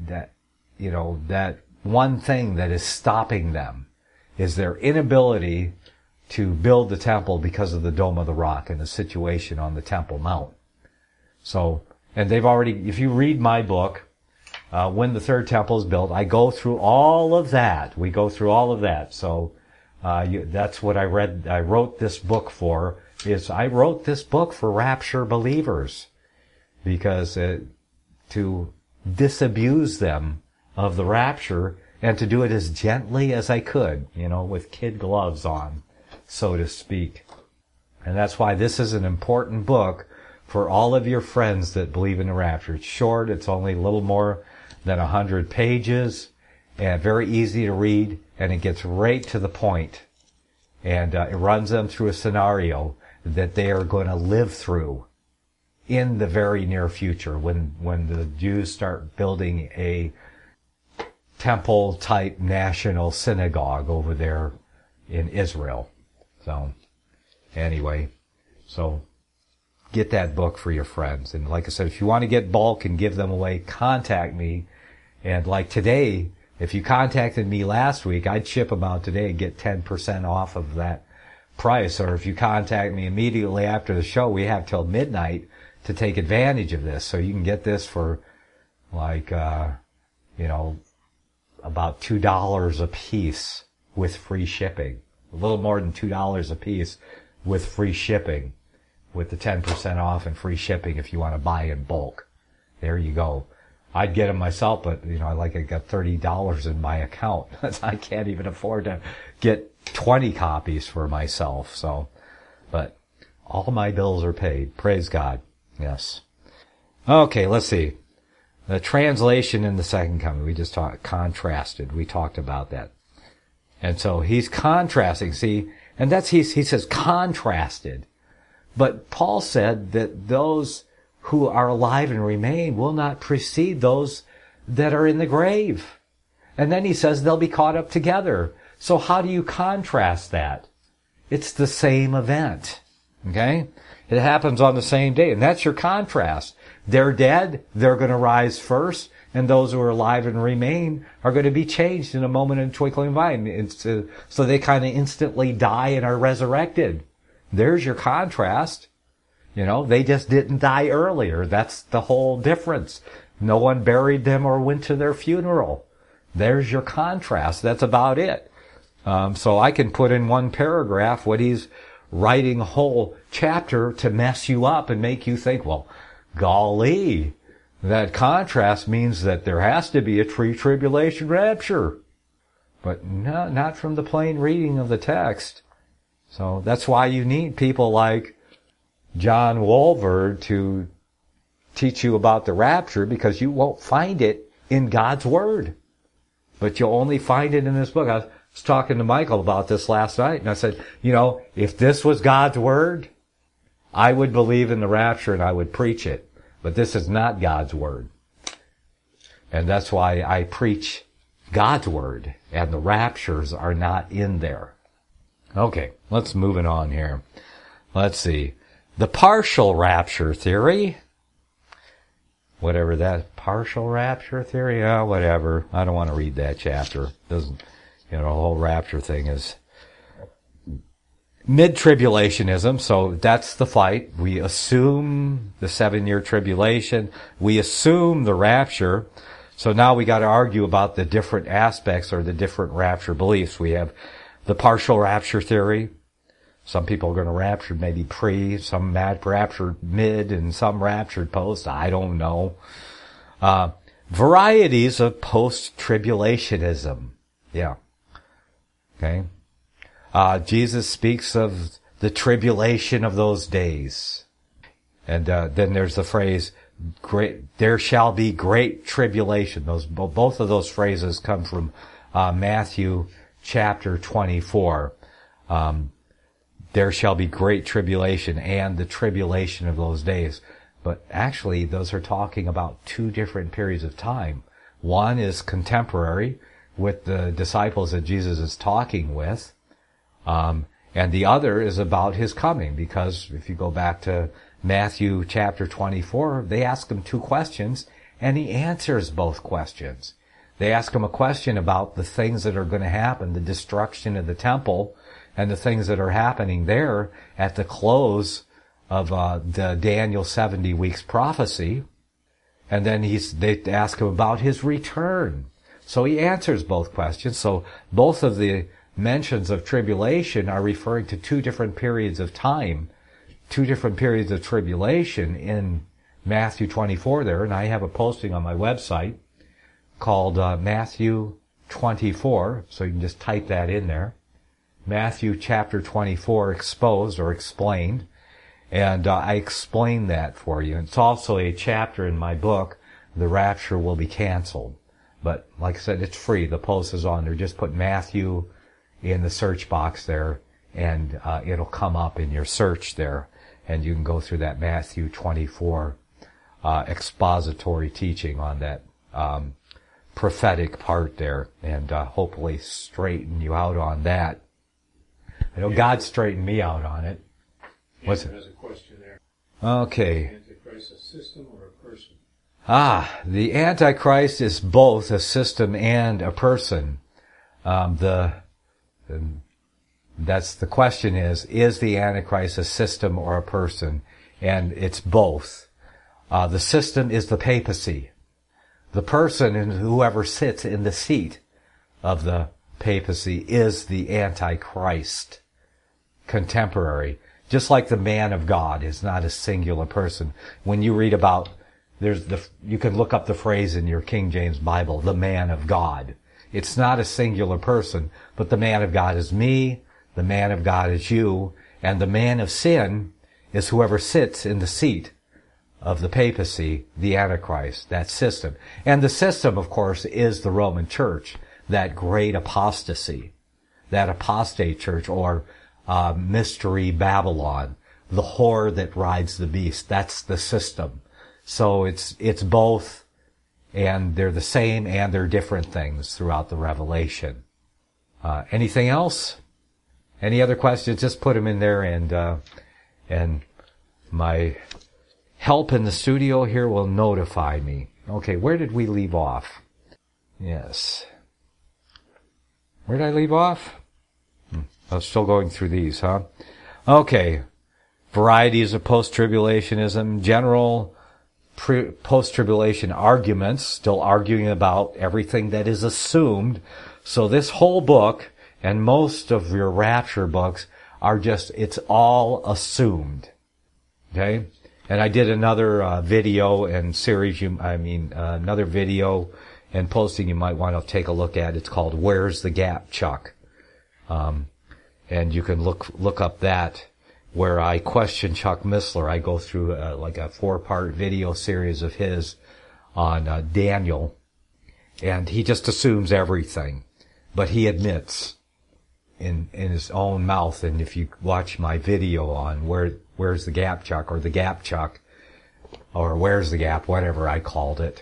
one thing that is stopping them is their inability to build the temple because of the Dome of the Rock and the situation on the Temple Mount. So, and they've already, if you read my book, When the Third Temple is Built, I go through all of that. We go through all of that. So, that's what I wrote this book for, I wrote this book for rapture believers, because to disabuse them of the rapture, and to do it as gently as I could, with kid gloves on, so to speak. And that's why this is an important book for all of your friends that believe in the rapture. It's short. It's only a little more than 100 pages, and very easy to read, and it gets right to the point. And it runs them through a scenario that they are going to live through in the very near future, when the Jews start building a temple-type national synagogue over there in Israel. So, anyway, get that book for your friends. And like I said, if you want to get bulk and give them away, contact me. And like today, if you contacted me last week, I'd ship them out today and get 10% off of that price. Or if you contact me immediately after the show, we have till midnight to take advantage of this. So you can get this for about $2 a piece with free shipping. A little more than $2 a piece with free shipping, with the 10% off and free shipping if you want to buy in bulk. There you go. I'd get them myself, but I got $30 in my account. I can't even afford to get 20 copies for myself. So, but all my bills are paid. Praise God. Yes. Okay, let's see. The translation in the second coming, we just contrasted. We talked about that. And so he's contrasting, see, and he says contrasted. But Paul said that those who are alive and remain will not precede those that are in the grave. And then he says they'll be caught up together. So how do you contrast that? It's the same event. Okay? It happens on the same day, and that's your contrast. They're dead, they're going to rise first, and those who are alive and remain are going to be changed in a moment in a twinkling of an eye. So they kind of instantly die and are resurrected. There's your contrast. They just didn't die earlier. That's the whole difference. No one buried them or went to their funeral. There's your contrast. That's about it. So I can put in one paragraph what he's writing a whole chapter to mess you up and make you think, well, golly, that contrast means that there has to be a pre-tribulation rapture. But no, not from the plain reading of the text. So that's why you need people like John Walvoord to teach you about the rapture, because you won't find it in God's Word. But you'll only find it in this book. I was talking to Michael about this last night, and I said, if this was God's Word, I would believe in the rapture and I would preach it. But this is not God's Word. And that's why I preach God's Word, and the raptures are not in there. Okay, let's move it on here. Let's see. The partial rapture theory. Whatever that, partial rapture theory? Whatever. I don't want to read that chapter. The whole rapture thing is mid-tribulationism, so that's the fight. We assume the 7-year tribulation. We assume the rapture. So now we got to argue about the different aspects or the different rapture beliefs. We have the partial rapture theory. Some people are going to rapture maybe pre, some raptured mid, and some raptured post. I don't know. Varieties of post-tribulationism. Yeah. Okay. Jesus speaks of the tribulation of those days. And then there's the phrase, there shall be great tribulation. Both of those phrases come from Matthew chapter 24. There shall be great tribulation and the tribulation of those days. But actually, those are talking about two different periods of time. One is contemporary with the disciples that Jesus is talking with. And the other is about his coming, because if you go back to Matthew chapter 24, they ask him two questions, and he answers both questions. They ask him a question about the things that are going to happen, the destruction of the temple, and the things that are happening there at the close of the Daniel 70 weeks prophecy. And then they ask him about his return. So he answers both questions. So both of the mentions of tribulation are referring to two different periods of time, two different periods of tribulation in Matthew 24 there. And I have a posting on my website called Matthew 24. So you can just type that in there. Matthew chapter 24 exposed or explained. And I explain that for you. It's also a chapter in my book, The Rapture Will Be Canceled. But like I said, it's free. The post is on there. Just put Matthew in the search box there, and it'll come up in your search there. And you can go through that Matthew 24 expository teaching on that prophetic part there, and hopefully straighten you out on that. I know God straightened me out on it. What's it? There's a question there. Okay. Antichrist a system or a person? The Antichrist is both a system and a person. That's the question is the Antichrist a system or a person? And it's both. The system is the papacy. The person and whoever sits in the seat of the papacy is the Antichrist. Contemporary. Just like the man of God is not a singular person. When you read about, you can look up the phrase in your King James Bible, the man of God. It's not a singular person, but the man of God is me, the man of God is you, and the man of sin is whoever sits in the seat of the papacy, the Antichrist, that system. And the system, of course, is the Roman Church, that great apostasy, that apostate church, or mystery Babylon, the whore that rides the beast. That's the system. So it's both, and they're the same and they're different things throughout the Revelation. Anything else? Any other questions? Just put them in there, and my help in the studio here will notify me. Okay, where did we leave off? Yes. Where did I leave off? I was still going through these, huh? Okay. Varieties of post-tribulationism, general post-tribulation arguments, still arguing about everything that is assumed. So this whole book and most of your rapture books are just, it's all assumed. Okay? And I did another video and series, another video and posting you might want to take a look at. It's called Where's the Gap, Chuck? And you can look up that, where I question Chuck Missler. I go through like a 4-part video series of his on Daniel, and he just assumes everything. But he admits in his own mouth, and if you watch my video on Where's the Gap, Chuck, or the Gap, Chuck, or Where's the Gap, whatever I called it,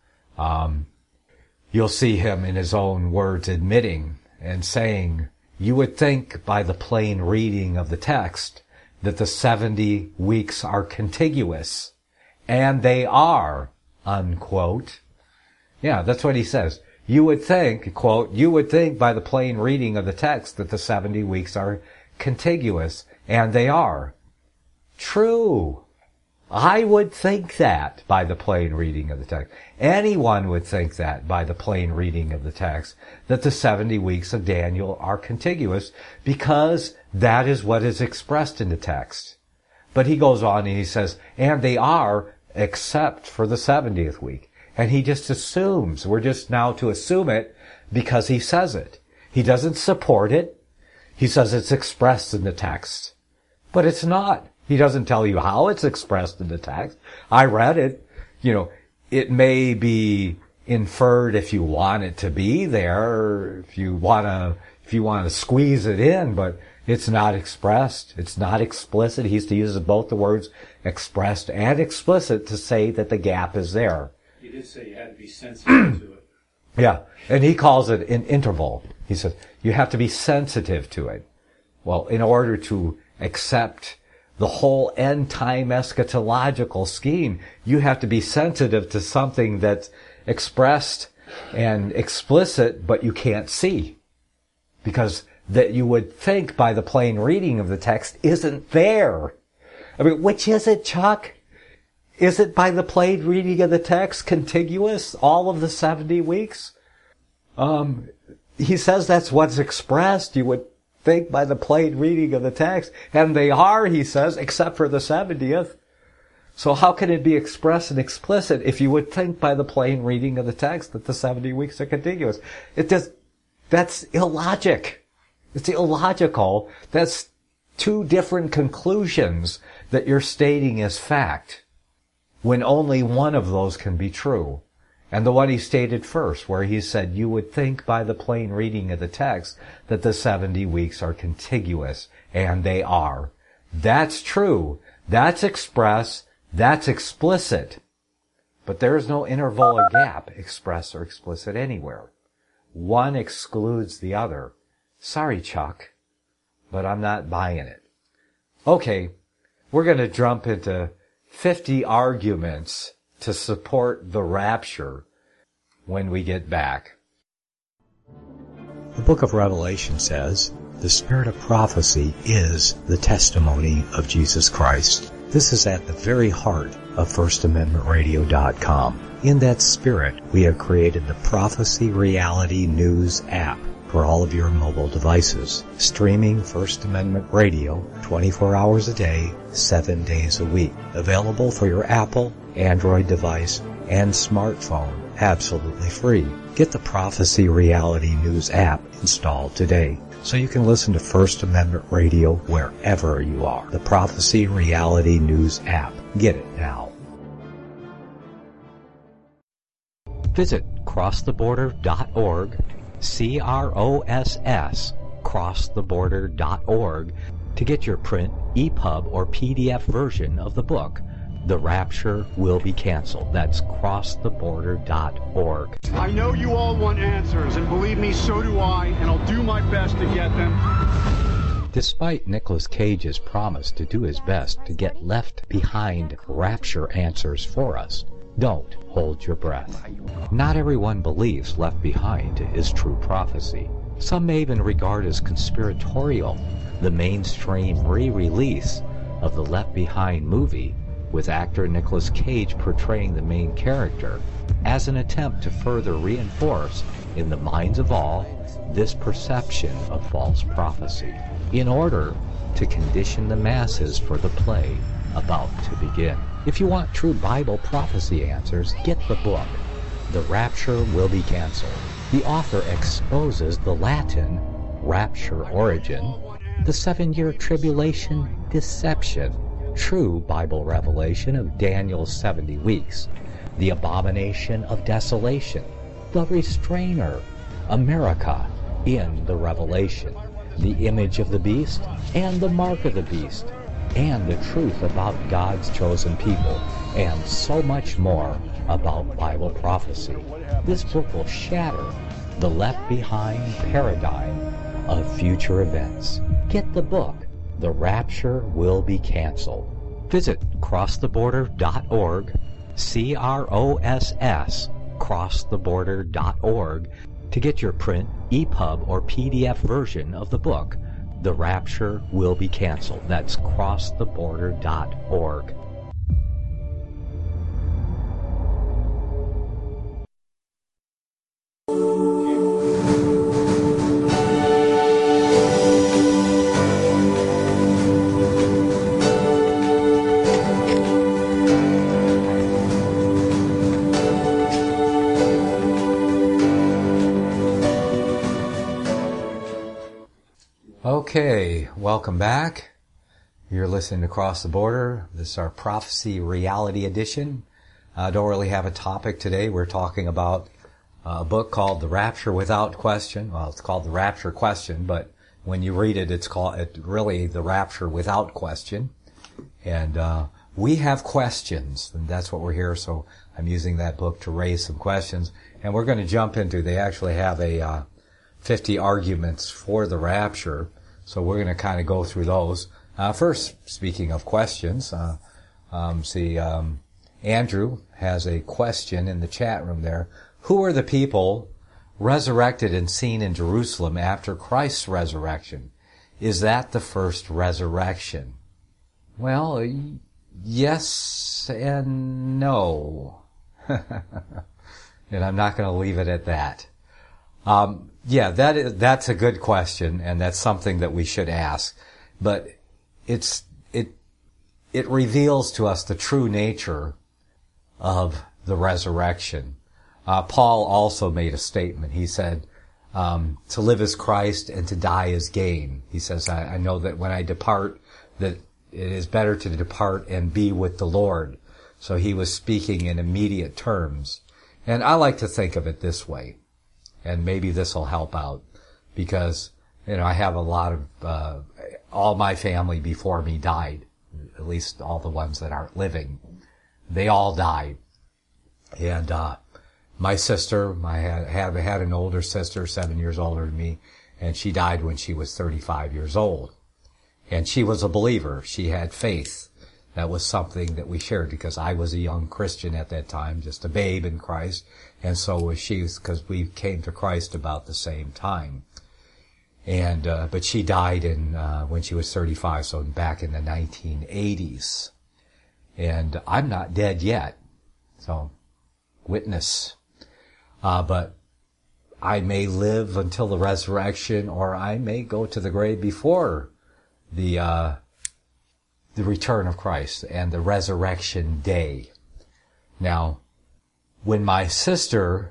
you'll see him in his own words admitting and saying, you would think by the plain reading of the text that the 70 weeks are contiguous. And they are, unquote. Yeah, that's what he says. You would think, quote, you would think by the plain reading of the text that the 70 weeks are contiguous. And they are. True. I would think that by the plain reading of the text. Anyone would think that by the plain reading of the text, that the 70 weeks of Daniel are contiguous, because that is what is expressed in the text. But he goes on and he says, and they are, except for the 70th week. And he just assumes, we're just now to assume it because he says it. He doesn't support it. He says it's expressed in the text. But it's not. He doesn't tell you how it's expressed in the text. I read it. It may be inferred if you want it to be there, or if you want to squeeze it in, but it's not expressed. It's not explicit. He used to use both the words expressed and explicit to say that the gap is there. He did say you had to be sensitive to it. Yeah, and he calls it an interval. He says you have to be sensitive to it. Well, in order to accept the whole end-time eschatological scheme, you have to be sensitive to something that's expressed and explicit, but you can't see. Because that you would think by the plain reading of the text isn't there. I mean, which is it, Chuck? Is it by the plain reading of the text contiguous, all of the 70 weeks? He says that's what's expressed. You would think by the plain reading of the text, and they are, he says, except for the 70th. So how can it be expressed and explicit if you would think by the plain reading of the text that the 70 weeks are contiguous? That's illogic. It's illogical. That's two different conclusions that you're stating as fact, when only one of those can be true. And the one he stated first, where he said, you would think by the plain reading of the text that the 70 weeks are contiguous, and they are. That's true. That's express. That's explicit. But there is no interval or gap, express or explicit, anywhere. One excludes the other. Sorry, Chuck, but I'm not buying it. Okay, we're going to jump into 50 arguments to support the rapture when we get back. The book of Revelation says, the spirit of prophecy is the testimony of Jesus Christ. This is at the very heart of FirstAmendmentRadio.com. In that spirit, we have created the Prophecy Reality News app for all of your mobile devices, streaming First Amendment Radio 24 hours a day, 7 days a week. Available for your Apple, Android device, and smartphone, absolutely free. Get the Prophecy Reality News app installed today, so you can listen to First Amendment Radio wherever you are. The Prophecy Reality News app. Get it now. Visit crosstheborder.org, CROSS, crosstheborder.org, to get your print, EPUB, or PDF version of the book, The Rapture Will Be Canceled. That's crosstheborder.org. I know you all want answers, and believe me, so do I, and I'll do my best to get them. Despite Nicolas Cage's promise to do his best to get left behind rapture answers for us, don't hold your breath. Not everyone believes Left Behind is true prophecy. Some may even regard as conspiratorial the mainstream re-release of the Left Behind movie with actor Nicolas Cage portraying the main character as an attempt to further reinforce in the minds of all this perception of false prophecy in order to condition the masses for the play about to begin. If you want true Bible prophecy answers, get the book, The Rapture Will Be Canceled. The author exposes the Latin rapture origin, the 7-year tribulation deception, true Bible revelation of Daniel's 70 weeks, the abomination of desolation, the restrainer, America in the Revelation, the image of the beast and the mark of the beast, and the truth about God's chosen people, and so much more about Bible prophecy. This book will shatter the Left Behind paradigm of future events. Get the book, The Rapture Will Be Canceled. Visit crosstheborder.org, CROSS, crosstheborder.org, to get your print, EPUB, or PDF version of the book, The Rapture Will Be Canceled. That's crosstheborder.org. Okay, welcome back. You're listening to Cross the Border. This is our Prophecy Reality Edition. I don't really have a topic today. We're talking about a book called The Rapture Without Question. Well, it's called The Rapture Question, but when you read it, it's really The Rapture Without Question. And we have questions, and that's what we're here. So I'm using that book to raise some questions. And we're going to jump into, they actually have a 50 arguments for the rapture. So we're going to kind of go through those. First, speaking of questions, Andrew has a question in the chat room there. Who are the people resurrected and seen in Jerusalem after Christ's resurrection? Is that the first resurrection? Well, yes and no. And I'm not going to leave it at that. Yeah, that's a good question, and that's something that we should ask. But it reveals to us the true nature of the resurrection. Paul also made a statement. He said, to live is Christ and to die is gain. He says, I know that when I depart, that it is better to depart and be with the Lord. So he was speaking in immediate terms. And I like to think of it this way. And maybe this will help out because, I have a lot of, all my family before me died, at least all the ones that aren't living. They all died. And, my sister, I had an older sister, 7 years older than me, and she died when she was 35 years old. And she was a believer. She had faith. That was something that we shared because I was a young Christian at that time, just a babe in Christ. And so was she, because we came to Christ about the same time. And, but she died when she was 35, so back in the 1980s. And I'm not dead yet. So, witness. But I may live until the resurrection, or I may go to the grave before the return of Christ and the resurrection day. Now, when my sister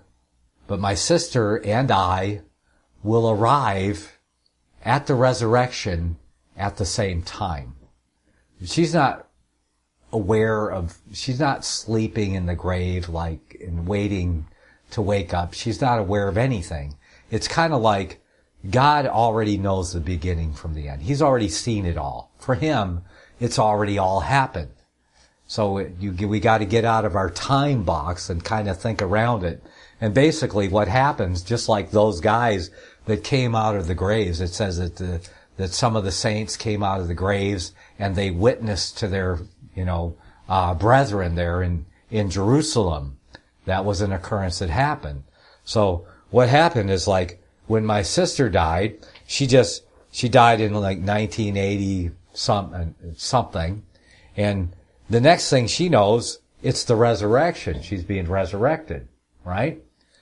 and I will arrive at the resurrection at the same time. She's not she's not sleeping in the grave and waiting to wake up. She's not aware of anything. It's kind of like God already knows the beginning from the end. He's already seen it all. For him, it's already all happened. So we got to get out of our time box and kind of think around it. And basically what happens, just like those guys that came out of the graves, it says that some of the saints came out of the graves and they witnessed to their, brethren there in Jerusalem. That was an occurrence that happened. So what happened is, like, when my sister died, she died in like 1980 something. And the next thing she knows, it's the resurrection. She's being resurrected, right?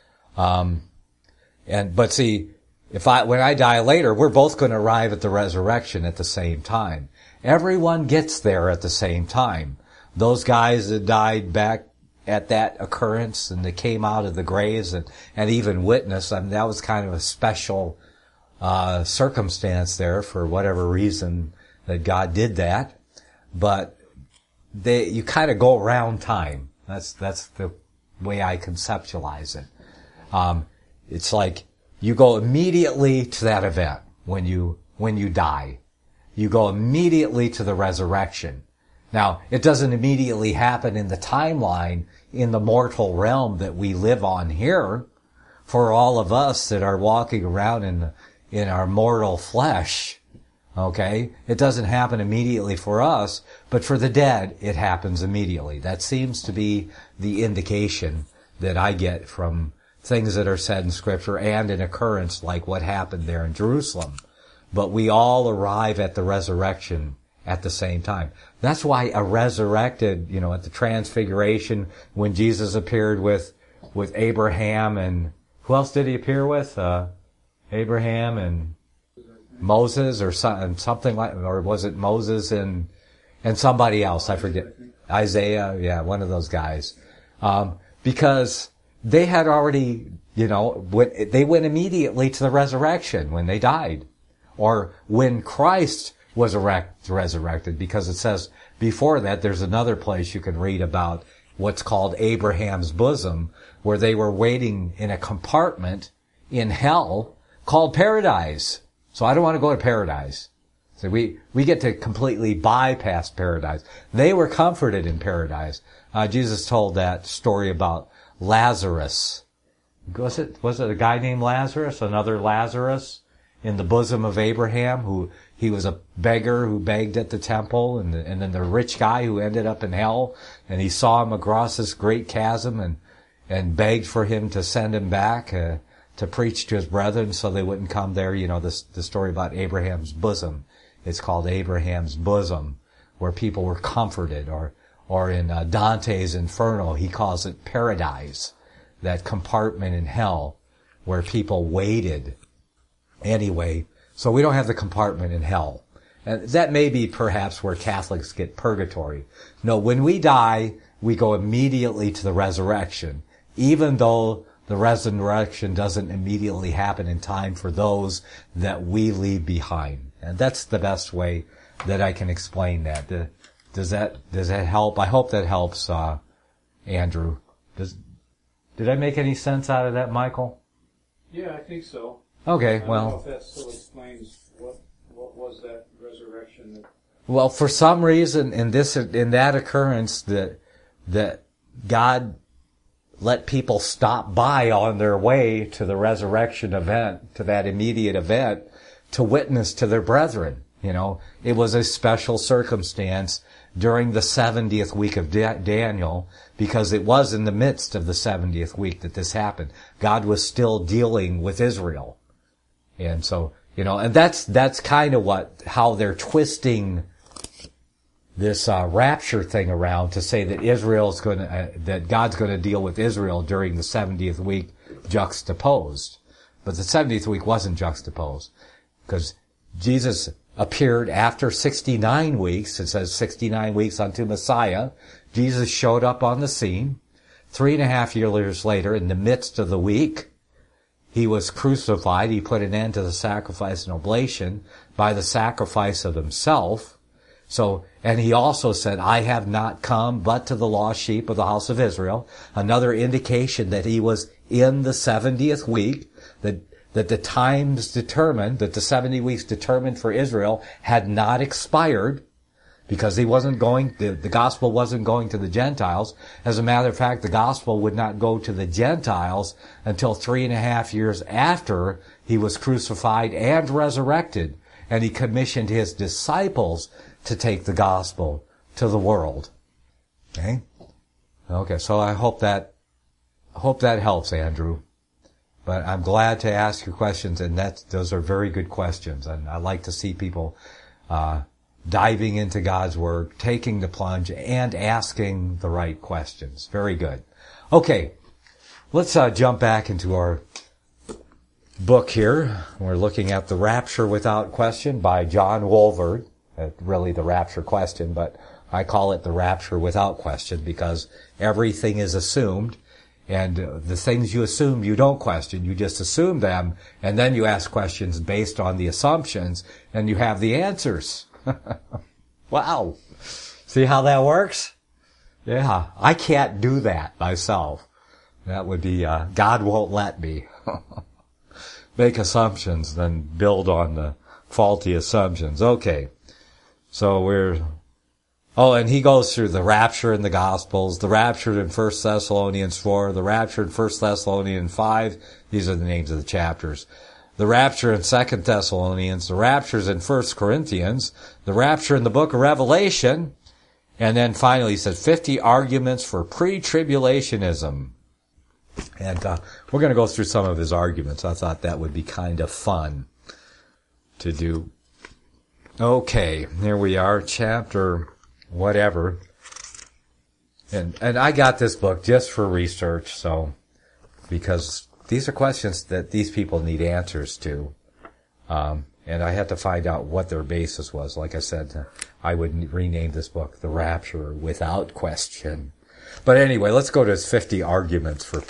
But see, when I die later, we're both going to arrive at the resurrection at the same time. Everyone gets there at the same time. Those guys that died back at that occurrence and they came out of the graves and even witnessed, I mean, that was kind of a special circumstance there for whatever reason that God did that. But you kind of go around time. That's the way I conceptualize it. It's like you go immediately to that event when you die. You go immediately to the resurrection. Now, it doesn't immediately happen in the timeline in the mortal realm that we live on here. For all of us that are walking around in our mortal flesh, okay? It doesn't happen immediately for us, but for the dead, it happens immediately. That seems to be the indication that I get from things that are said in Scripture and an occurrence like what happened there in Jerusalem. But we all arrive at the resurrection at the same time. That's why a resurrected, at the Transfiguration, when Jesus appeared with Abraham and who else did he appear with? Abraham and Moses or something like, or was it Moses and somebody else? I forget. Isaiah, yeah, one of those guys. Because they had already, they went immediately to the resurrection when they died, or when Christ was resurrected, because it says before that, there's another place you can read about what's called Abraham's bosom, where they were waiting in a compartment in hell called paradise. So I don't want to go to paradise. So we get to completely bypass paradise. They were comforted in paradise. Jesus told that story about Lazarus. Was it a guy named Lazarus? Another Lazarus in the bosom of Abraham, who he was a beggar who begged at the temple, and then the rich guy who ended up in hell, and he saw him across this great chasm and begged for him to send him back to preach to his brethren so they wouldn't come there. The story about Abraham's bosom. It's called Abraham's bosom, where people were comforted, or in Dante's Inferno, he calls it paradise, that compartment in hell where people waited. Anyway, so we don't have the compartment in hell. And that may be perhaps where Catholics get purgatory. No, when we die, we go immediately to the resurrection, even though the resurrection doesn't immediately happen in time for those that we leave behind. And that's the best way that I can explain that. Does that help? I hope that helps, Andrew. Did I make any sense out of that, Michael? Yeah, I think so. Okay, I don't know if that still explains what was that resurrection. Well, for some reason in that occurrence that God let people stop by on their way to the resurrection event, to that immediate event, to witness to their brethren. It was a special circumstance during the 70th week of Daniel, because it was in the midst of the 70th week that this happened. God was still dealing with Israel. And so, and that's kind of how they're twisting this rapture thing around to say that that God's going to deal with Israel during the 70th week juxtaposed. But the 70th week wasn't juxtaposed, because Jesus appeared after 69 weeks. It says 69 weeks unto Messiah. Jesus showed up on the scene. 3.5 years later, in the midst of the week, he was crucified. He put an end to the sacrifice and oblation by the sacrifice of himself. And he also said, I have not come but to the lost sheep of the house of Israel. Another indication that he was in the 70th week, that the times determined, that the 70 weeks determined for Israel had not expired, because he wasn't going, the gospel wasn't going to the Gentiles. As a matter of fact, the gospel would not go to the Gentiles until 3.5 years after he was crucified and resurrected, and he commissioned his disciples to take the gospel to the world. Okay, so I hope that helps, Andrew. But I'm glad to ask your questions, and those are very good questions, and I like to see people diving into God's Word, taking the plunge, and asking the right questions. Very good. Okay, let's jump back into our book here. We're looking at The Rapture Without Question by John Walvoord. Really the rapture question, but I call it The Rapture Without Question because everything is assumed, and the things you assume you don't question. You just assume them, and then you ask questions based on the assumptions, and you have the answers. Wow. See how that works? Yeah. I can't do that myself. That would be, God won't let me make assumptions, then build on the faulty assumptions. Okay. So and he goes through the rapture in the Gospels, the rapture in 1 Thessalonians 4, the rapture in 1 Thessalonians 5. These are the names of the chapters. The rapture in 2 Thessalonians, the raptures in 1 Corinthians, the rapture in the book of Revelation, and then finally he says 50 arguments for pre-tribulationism. And we're going to go through some of his arguments. I thought that would be kind of fun to do. Okay, here we are, chapter whatever. And I got this book just for research, so, because these are questions that these people need answers to. And I had to find out what their basis was. Like I said, I would rename this book The Rapture Without Question. But anyway, let's go to his 50 arguments for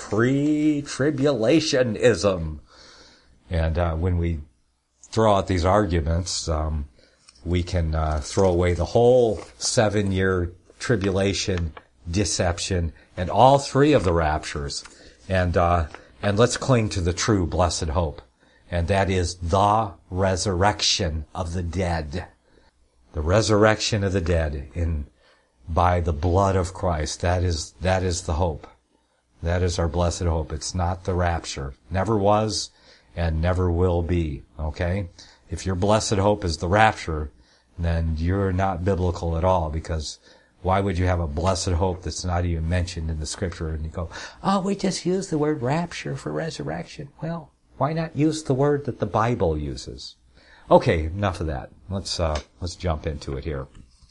pre-tribulationism. And when we throw out these arguments, we can throw away the whole 7-year tribulation, deception, and all three of the raptures. And let's cling to the true blessed hope. And that is the resurrection of the dead. The resurrection of the dead by the blood of Christ. That is the hope. That is our blessed hope. It's not the rapture. Never was and never will be. Okay? If your blessed hope is the rapture, then you're not biblical at all, because why would you have a blessed hope that's not even mentioned in the scripture? And you go, oh, we just use the word rapture for resurrection. Well, why not use the word that the Bible uses? Okay, enough of that. Let's jump into it here.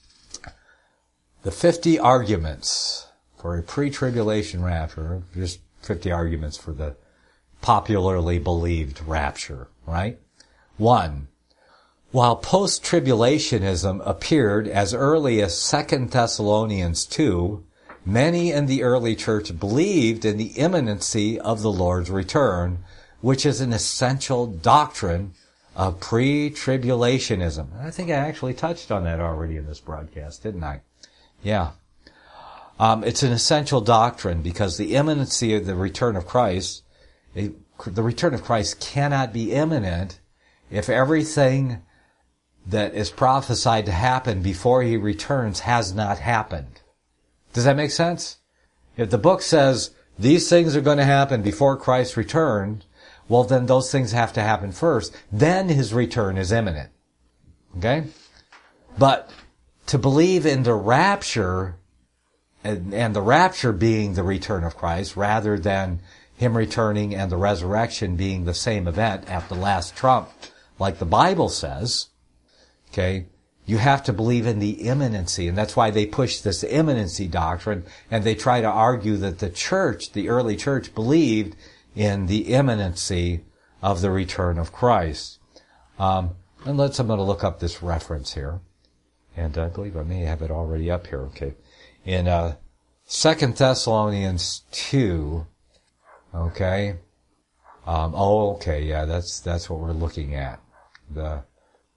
The 50 arguments for a pre-tribulation rapture, just 50 arguments for the popularly believed rapture, right? 1. While post-tribulationism appeared as early as 2 Thessalonians 2, many in the early church believed in the imminency of the Lord's return, which is an essential doctrine of pre-tribulationism. I think I actually touched on that already in this broadcast, didn't I? Yeah. It's an essential doctrine because the imminency of the return of Christ, the return of Christ cannot be imminent if everything that is prophesied to happen before he returns has not happened. Does that make sense? If the book says these things are going to happen before Christ returns, well, then those things have to happen first. Then his return is imminent. Okay? But to believe in the rapture, and the rapture being the return of Christ, rather than him returning and the resurrection being the same event at the last trump, like the Bible says, okay, you have to believe in the imminency. And that's why they push this imminency doctrine, and they try to argue that the church, the early church, believed in the imminency of the return of Christ. I'm going to look up this reference here. And I believe I may have it already up here. Okay. In 2 Thessalonians 2, okay. Okay, yeah, that's what we're looking at. The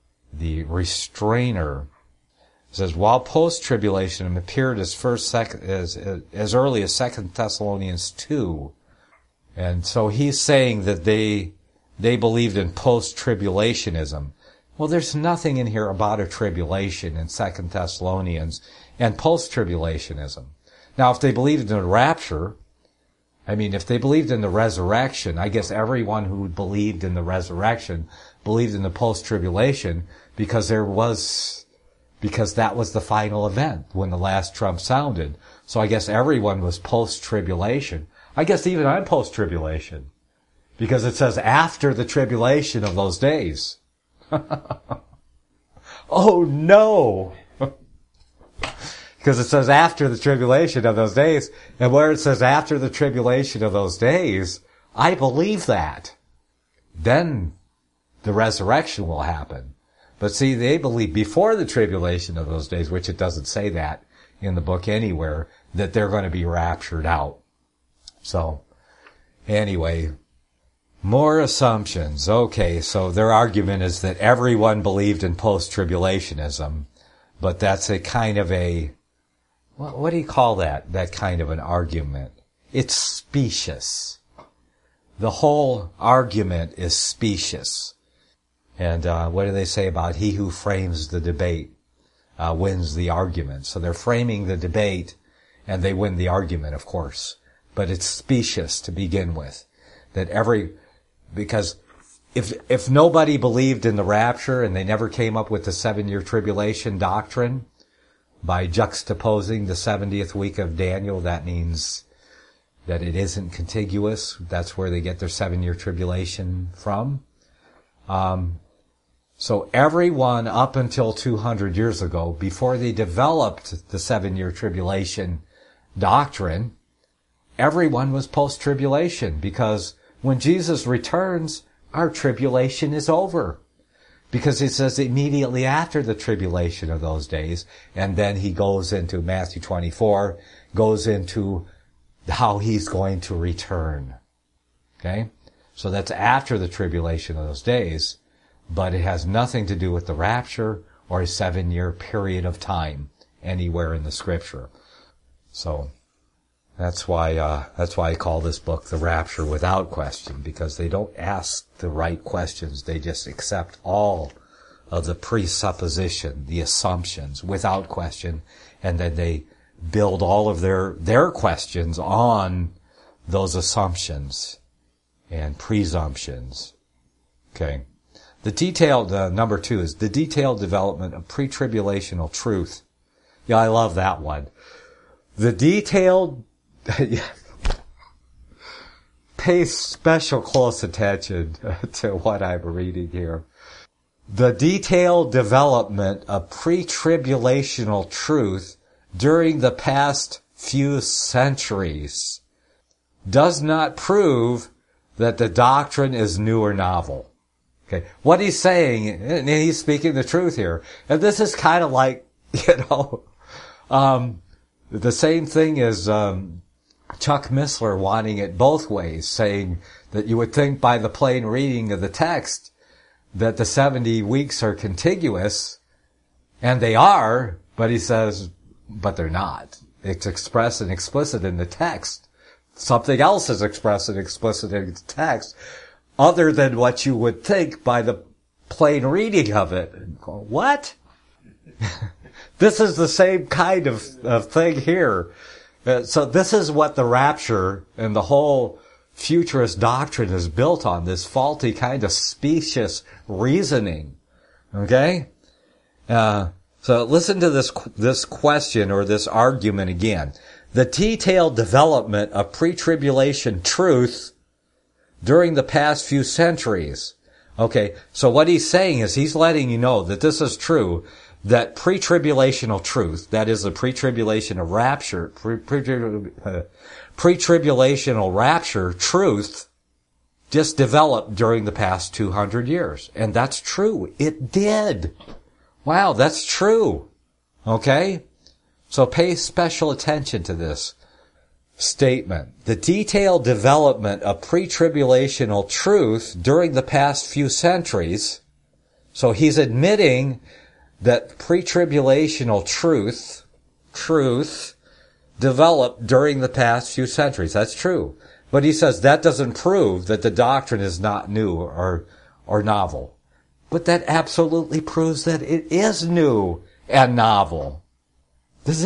restrainer. It says, while post-tribulation appeared as early as 2 Thessalonians 2, And so he's saying that they believed in post-tribulationism. Well, there's nothing in here about a tribulation in 2 Thessalonians and post-tribulationism. Now, if they believed in the rapture, if they believed in the resurrection, I guess everyone who believed in the resurrection believed in the post-tribulation because that was the final event when the last trump sounded. So I guess everyone was post-tribulation. I guess even I'm post-tribulation because it says after the tribulation of those days. Oh no! Because it says after the tribulation of those days, and where it says after the tribulation of those days, I believe that. Then the resurrection will happen. But see, they believe before the tribulation of those days, which it doesn't say that in the book anywhere, that they're going to be raptured out. So, anyway, more assumptions. Okay, so their argument is that everyone believed in post-tribulationism, but that's a kind of a, what do you call that? That kind of an argument. It's specious. The whole argument is specious. And what do they say about he who frames the debate wins the argument? So they're framing the debate, and they win the argument, of course. But it's specious to begin with. Because if nobody believed in the rapture and they never came up with the 7-year tribulation doctrine, by juxtaposing the 70th week of Daniel, that means that it isn't contiguous. That's where they get their 7-year tribulation from. So everyone up until 200 years ago, before they developed the 7-year tribulation doctrine, everyone was post-tribulation, because when Jesus returns, our tribulation is over. Because it says immediately after the tribulation of those days, and then he goes into Matthew 24, goes into how he's going to return. Okay? So that's after the tribulation of those days, but it has nothing to do with the rapture or a 7-year period of time anywhere in the scripture. So that's why I call this book The Rapture Without Question, because they don't ask the right questions. They just accept all of the presupposition, the assumptions without question, and then they build all of their questions on those assumptions and presumptions. Okay. The detailed, number 2 is the detailed development of pre-tribulational truth. Yeah, I love that one. The detailed, pay special close attention to what I'm reading here. The detailed development of pre-tribulational truth during the past few centuries does not prove that the doctrine is new or novel. Okay. What he's saying, and he's speaking the truth here, and this is kind of like, the same thing as, Chuck Missler wanting it both ways, saying that you would think by the plain reading of the text that the 70 weeks are contiguous, and they are, but he says, but they're not. It's expressed and explicit in the text. Something else is expressed and explicit in the text, other than what you would think by the plain reading of it. What? This is the same kind of thing here. So this is what the rapture and the whole futurist doctrine is built on, this faulty kind of specious reasoning. Okay? So listen to this question or this argument again. The detailed development of pre-tribulation truth during the past few centuries. Okay, so what he's saying is he's letting you know that this is true, that pre-tribulational truth, that is the pre-tribulation of rapture, pre-tribulational rapture truth just developed during the past 200 years. And that's true. It did. Wow, that's true. Okay? So pay special attention to this statement. The detailed development of pre-tribulational truth during the past few centuries. So he's admitting that pre-tribulational truth developed during the past few centuries. That's true. But he says that doesn't prove that the doctrine is not new or novel. But that absolutely proves that it is new and novel. Is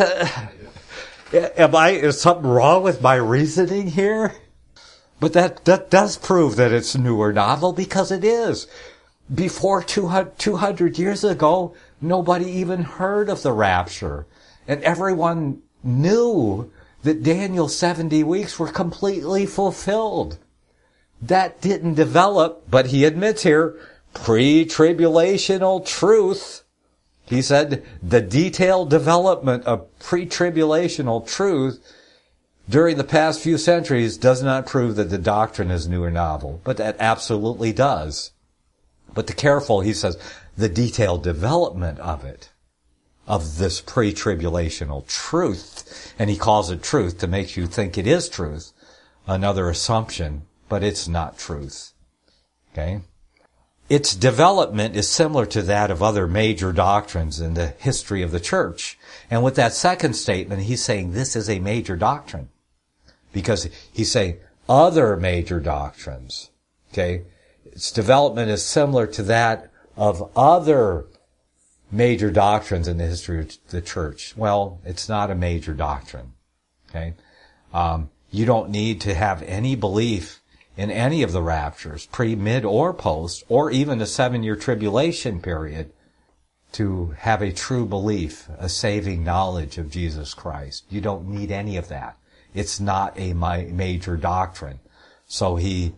something wrong with my reasoning here? But that does prove that it's new or novel, because it is. Before 200 years ago, nobody even heard of the rapture. And everyone knew that Daniel's 70 weeks were completely fulfilled. That didn't develop, but he admits here, pre-tribulational truth. He said the detailed development of pre-tribulational truth during the past few centuries does not prove that the doctrine is new or novel, but that absolutely does. But to careful, he says, the detailed development of it, of this pre-tribulational truth, and he calls it truth to make you think it is truth, another assumption, but it's not truth. Okay? Its development is similar to that of other major doctrines in the history of the church. And with that second statement, he's saying this is a major doctrine. Because he's saying other major doctrines. Okay? Its development is similar to that of other major doctrines in the history of the church. Well, it's not a major doctrine. Okay? You don't need to have any belief in any of the raptures, pre, mid, or post, or even a 7-year tribulation period, to have a true belief, a saving knowledge of Jesus Christ. You don't need any of that. It's not a major doctrine. So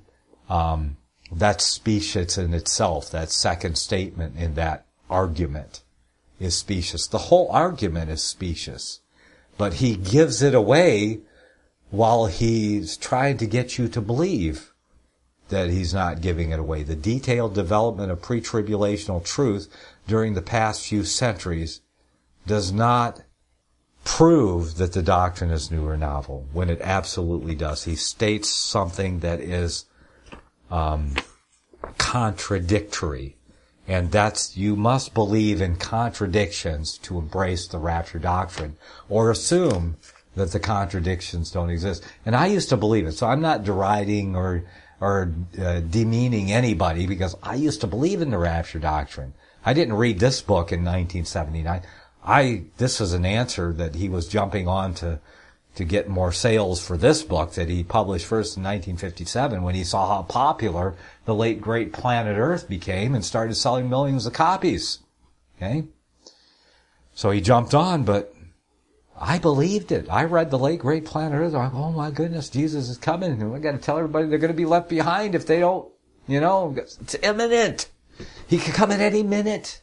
that's specious in itself. That second statement in that argument is specious. The whole argument is specious. But he gives it away while he's trying to get you to believe that he's not giving it away. The detailed development of pre-tribulational truth during the past few centuries does not prove that the doctrine is new or novel, when it absolutely does. He states something that is contradictory. And that's, you must believe in contradictions to embrace the rapture doctrine, or assume that the contradictions don't exist. And I used to believe it, so I'm not deriding or demeaning anybody, because I used to believe in the rapture doctrine. I didn't read this book in 1979. This was an answer that he was jumping on to get more sales for this book that he published first in 1957, when he saw how popular the late great Planet Earth became and started selling millions of copies. Okay? So he jumped on, but I believed it. I read the late great Planet Earth. I'm like, oh my goodness, Jesus is coming. And we got to tell everybody they're going to be left behind if they don't, it's imminent. He could come at any minute.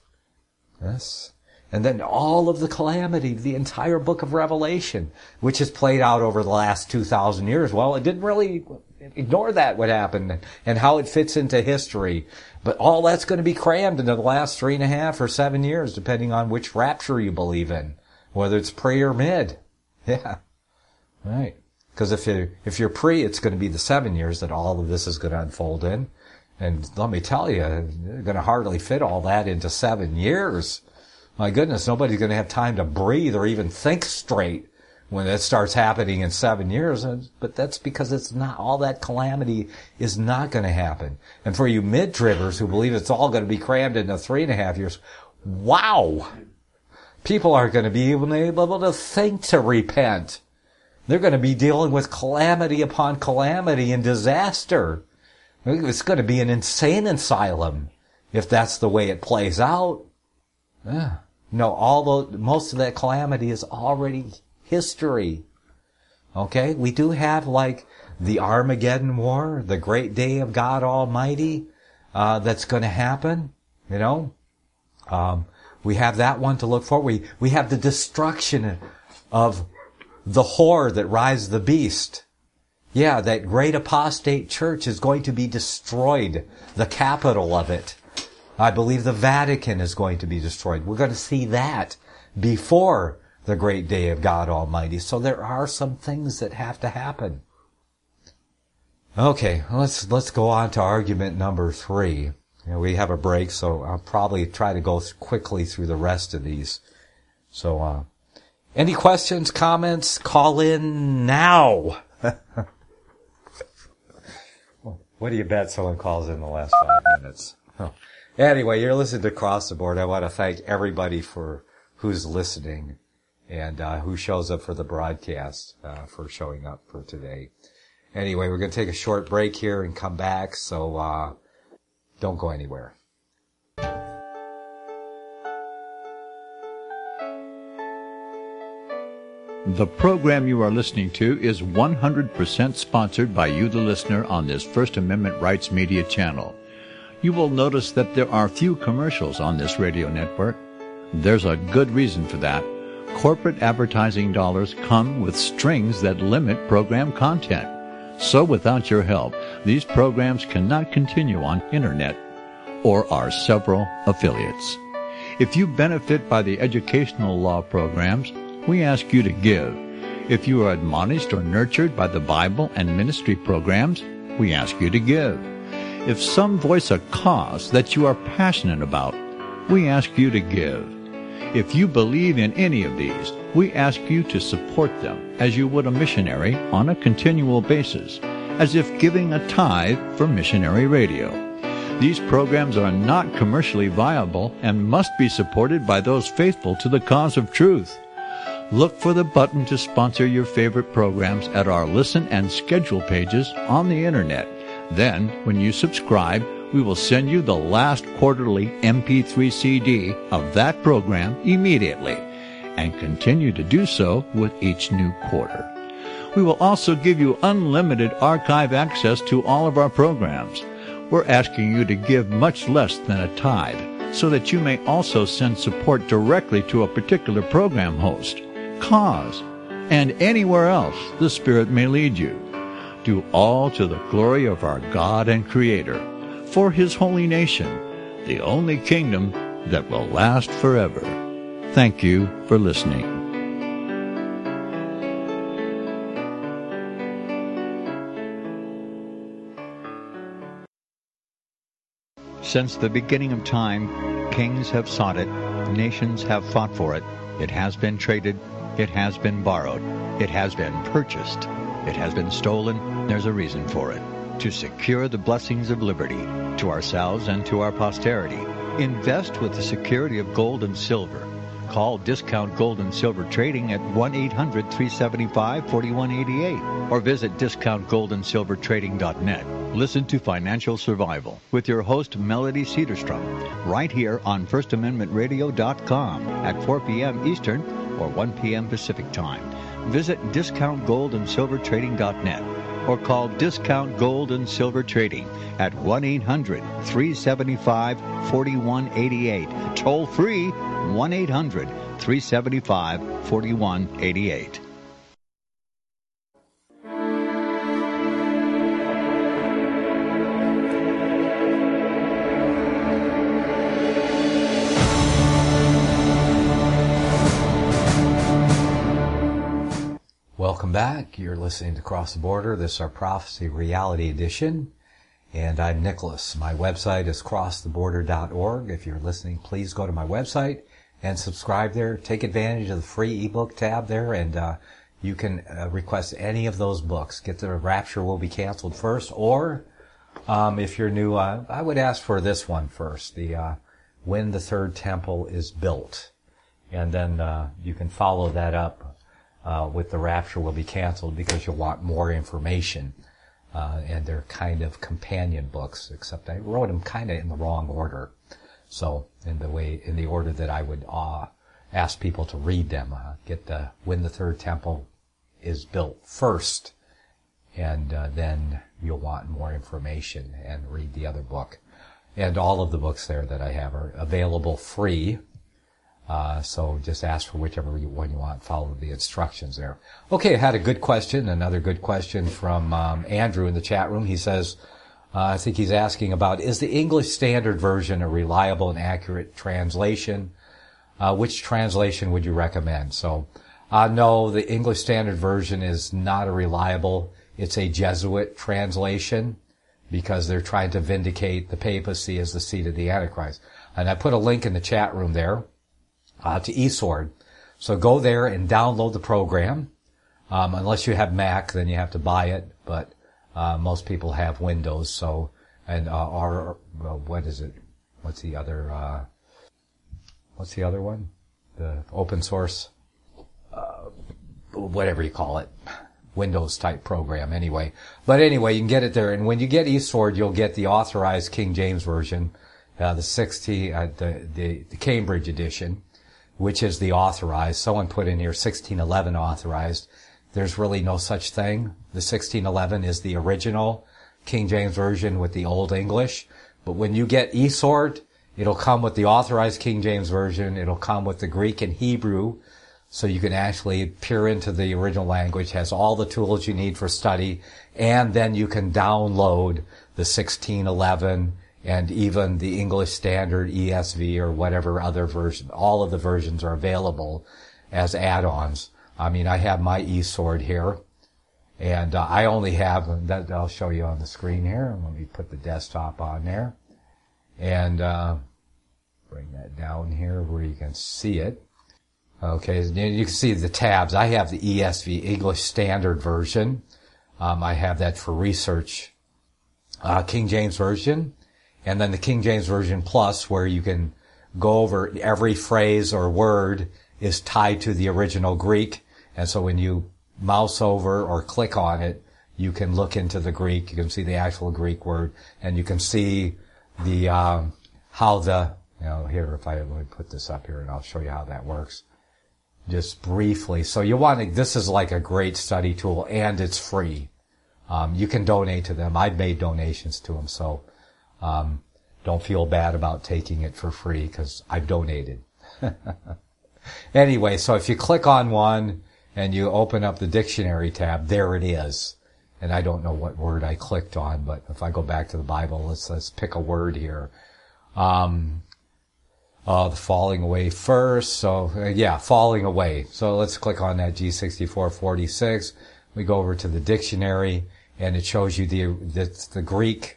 Yes. And then all of the calamity, the entire book of Revelation, which has played out over the last 2,000 years. Well, it didn't really ignore that, what happened, and how it fits into history. But all that's going to be crammed into the last 3.5 or 7 years, depending on which rapture you believe in, whether it's pre or mid. Yeah. Right. Because if you're pre, it's going to be the 7 years that all of this is going to unfold in. And let me tell you, you're going to hardly fit all that into 7 years. My goodness, nobody's going to have time to breathe or even think straight when that starts happening in 7 years. But that's because it's not, all that calamity is not going to happen. And for you mid-tribbers who believe it's all going to be crammed into 3.5 years, wow! People are going to be able to think to repent. They're going to be dealing with calamity upon calamity and disaster. It's going to be an insane asylum if that's the way it plays out. Yeah. No, most of that calamity is already history. Okay? We do have like the Armageddon War, the great day of God Almighty, that's going to happen, we have that one to look for. We have the destruction of the whore that rises the beast. Yeah, that great apostate church is going to be destroyed, the capital of it. I believe the Vatican is going to be destroyed. We're going to see that before the great day of God Almighty. So there are some things that have to happen. Okay, let's go on to argument number 3. We have a break, so I'll probably try to go quickly through the rest of these. So, any questions, comments? Call in now. What do you bet someone calls in the last 5 minutes? Oh. Anyway, you're listening to Across the Board. I want to thank everybody for who's listening and who shows up for the broadcast, for showing up for today. Anyway, we're going to take a short break here and come back, so don't go anywhere. The program you are listening to is 100% sponsored by you, the listener, on this First Amendment Rights Media channel. You will notice that there are few commercials on this radio network. There's a good reason for that. Corporate advertising dollars come with strings that limit program content. So without your help, these programs cannot continue on Internet or our several affiliates. If you benefit by the educational law programs, we ask you to give. If you are admonished or nurtured by the Bible and ministry programs, we ask you to give. If some voice a cause that you are passionate about, we ask you to give. If you believe in any of these, we ask you to support them as you would a missionary on a continual basis, as if giving a tithe for missionary radio. These programs are not commercially viable and must be supported by those faithful to the cause of truth. Look for the button to sponsor your favorite programs at our listen and schedule pages on the Internet. Then, when you subscribe, we will send you the last quarterly MP3 CD of that program immediately, and continue to do so with each new quarter. We will also give you unlimited archive access to all of our programs. We're asking you to give much less than a tithe, so that you may also send support directly to a particular program host, cause, and anywhere else the Spirit may lead you. Do all to the glory of our God and Creator, for His holy nation, the only kingdom that will last forever. Thank you for listening. Since the beginning of time, kings have sought it, nations have fought for it. It has been traded, it has been borrowed, it has been purchased, it has been stolen. There's a reason for it. To secure the blessings of liberty to ourselves and to our posterity, invest with the security of gold and silver. Call Discount Gold and Silver Trading at 1-800-375-4188 or visit discountgoldandsilvertrading.net. Listen to Financial Survival with your host Melody Cedarstrom right here on FirstAmendmentRadio.com at 4 p.m. Eastern or 1 p.m. Pacific Time. Visit discountgoldandsilvertrading.net or call Discount Gold and Silver Trading at 1-800-375-4188. Toll free 1-800-375-4188. Welcome back. You're listening to Cross the Border. This is our Prophecy Reality Edition, and I'm Nicholas. My website is crosstheborder.org. If you're listening, please go to my website and subscribe there. Take advantage of the free ebook tab there, and you can request any of those books. Get the Rapture Will Be Canceled first, or if you're new, I would ask for this one first, the When the Third Temple is Built, and then you can follow that up with the Rapture Will Be Canceled, because you'll want more information. And they're kind of companion books, except I wrote them kind of in the wrong order. So in the order that I would ask people to read them. Get the When the Third Temple is Built first, and then you'll want more information and read the other book. And all of the books there that I have are available free. So just ask for whichever one you want. Follow the instructions there. Okay, I had a good question, another good question from Andrew in the chat room. He says, I think he's asking about, is the English Standard Version a reliable and accurate translation? Which translation would you recommend? So, no, the English Standard Version is not a reliable. It's a Jesuit translation, because they're trying to vindicate the papacy as the seat of the Antichrist. And I put a link in the chat room there. To eSword. So go there and download the program. Unless you have Mac, then you have to buy it. But Most people have Windows, so, and, what is it? What's the other one? The open source, whatever you call it. Windows type program anyway. But anyway, you can get it there. And when you get eSword, you'll get the authorized King James Version, the Cambridge edition, which is the authorized. Someone put in here 1611 authorized. There's really no such thing. The 1611 is the original King James Version with the Old English. But when you get eSword, it'll come with the authorized King James Version. It'll come with the Greek and Hebrew. So you can actually peer into the original language, has all the tools you need for study, and then you can download the 1611 and even the English Standard ESV or whatever other version. All of the versions are available as add-ons. I mean, I have my eSword here, and I only have, that I'll show you on the screen here. Let me put the desktop on there, and bring that down here where you can see it. Okay, you can see the tabs. I have the ESV, English Standard Version. I have that for research. King James Version. And then the King James Version Plus, where you can go over every phrase or word is tied to the original Greek. And so when you mouse over or click on it, you can look into the Greek. You can see the actual Greek word. And you can see the, here, if I put this up here and I'll show you how that works. Just briefly. So this is like a great study tool, and it's free. You can donate to them. I've made donations to them, so don't feel bad about taking it for free because I've donated. Anyway, so if you click on one and you open up the dictionary tab, there it is. And I don't know what word I clicked on, but if I go back to the Bible, let's pick a word here. The falling away first. So, falling away. So let's click on that G6446. We go over to the dictionary, and it shows you the Greek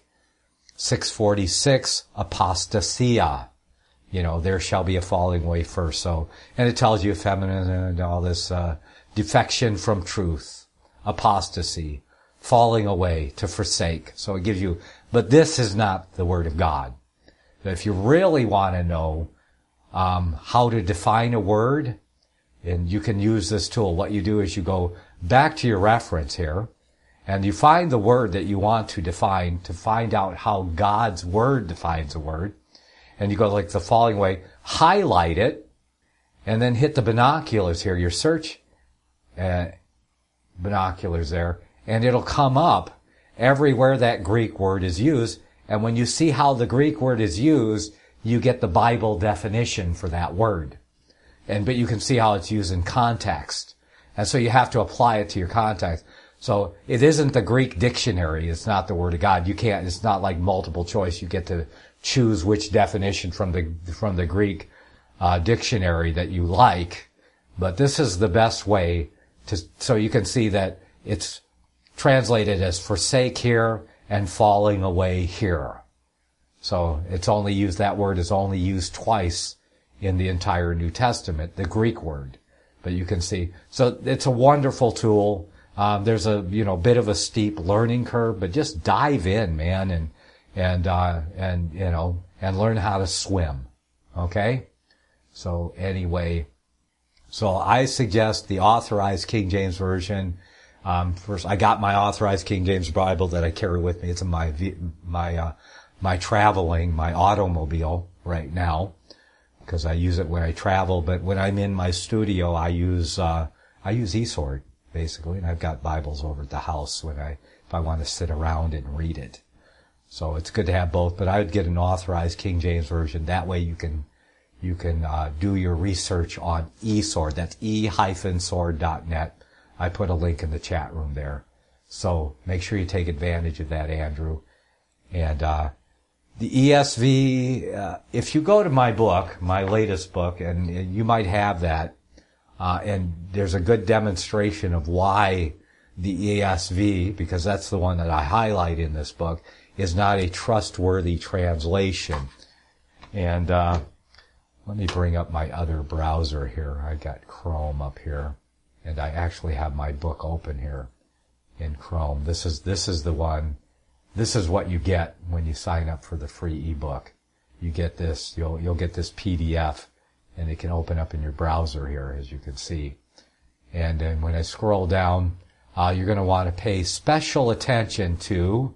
646, apostasia. There shall be a falling away first. So, and it tells you effeminate and all this, defection from truth, apostasy, falling away, to forsake. So it gives you, but this is not the Word of God. If you really want to know how to define a word, and you can use this tool, what you do is you go back to your reference here, and you find the word that you want to define to find out how God's Word defines a word. And you go like the following way, highlight it, and then hit the binoculars here, your search binoculars there, and it'll come up everywhere that Greek word is used. And when you see how the Greek word is used, you get the Bible definition for that word. But you can see how it's used in context. And so you have to apply it to your context. So it isn't the Greek dictionary. It's not the Word of God. It's not like multiple choice. You get to choose which definition from the Greek, dictionary that you like. But this is the best way so you can see that it's translated as forsake here and falling away here. So that word is only used twice in the entire New Testament, the Greek word. But you can see, so it's a wonderful tool. There's a, bit of a steep learning curve, but just dive in, man, and learn how to swim. Okay? So anyway, I suggest the authorized King James Version. First, I got my authorized King James Bible that I carry with me. It's in my traveling, my automobile right now, because I use it when I travel. But when I'm in my studio, I use eSword basically, and I've got Bibles over at the house if I want to sit around and read it. So it's good to have both. But I would get an authorized King James Version. That way you can do your research on eSword. That's e-sword.net. I put a link in the chat room there. So make sure you take advantage of that, Andrew. And the ESV, if you go to my book, my latest book, and you might have that, and there's a good demonstration of why the ESV, because that's the one that I highlight in this book, is not a trustworthy translation. And let me bring up my other browser here. I got Chrome up here, and I actually have my book open here. in Chrome. This is the one. This is what you get when you sign up for the free ebook. You get this. You'll get this PDF, and it can open up in your browser here, as you can see. And then when I scroll down, you're going to want to pay special attention to,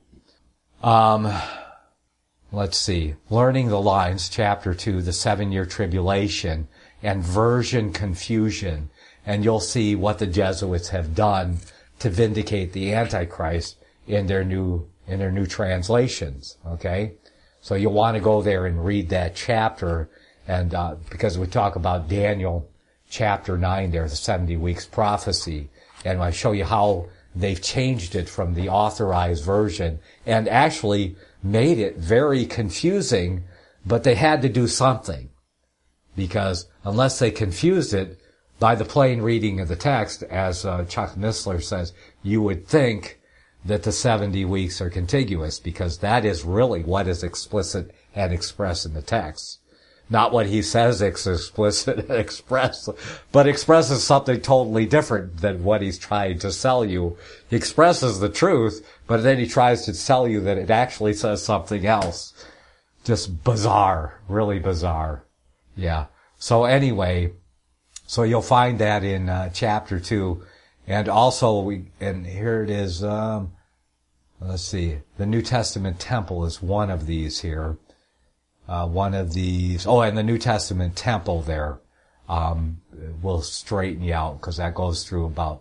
let's see, Learning the Lines, Chapter 2, the 7-year tribulation, and version confusion. And you'll see what the Jesuits have done to vindicate the Antichrist in their new translations. Okay, so you'll want to go there and read that chapter, and because we talk about Daniel chapter 9 there, the 70 weeks prophecy, and I show you how they've changed it from the authorized version and actually made it very confusing, but they had to do something, because unless they confused it by the plain reading of the text, as Chuck Missler says, you would think that the 70 weeks are contiguous, because that is really what is explicit and expressed in the text. Not what he says is explicit and expressed, but expresses something totally different than what he's trying to sell you. He expresses the truth, but then he tries to sell you that it actually says something else. Just bizarre, really bizarre. Yeah. So anyway, so you'll find that in chapter 2. And also, and here it is, let's see, the New Testament temple is one of these here. One of these, and the New Testament temple there, will straighten you out, because that goes through about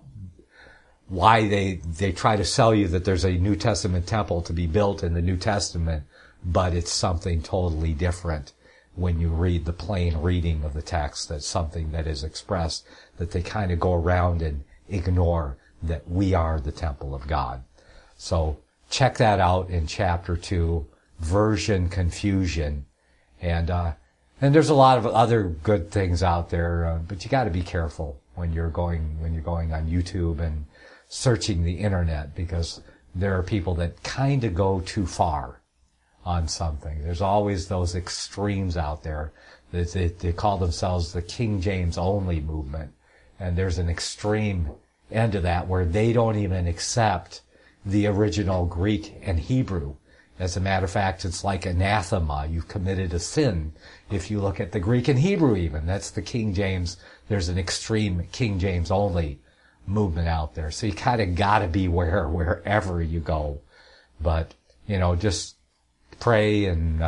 why they try to sell you that there's a New Testament temple to be built in the New Testament, but it's something totally different when you read the plain reading of the text. That's something that is expressed, that they kind of go around and ignore, that we are the temple of God. So check that out in chapter 2, version confusion. And there's a lot of other good things out there, but you got to be careful when you're going on YouTube and searching the internet, because there are people that kind of go too far on something. There's always those extremes out there. They call themselves the King James only movement, and there's an extreme end of that where they don't even accept the original Greek and Hebrew. As a matter of fact, it's like anathema. You've committed a sin if you look at the Greek and Hebrew even. That's the King James. There's an extreme King James only movement out there. So you kind of got to beware wherever you go. But, just pray and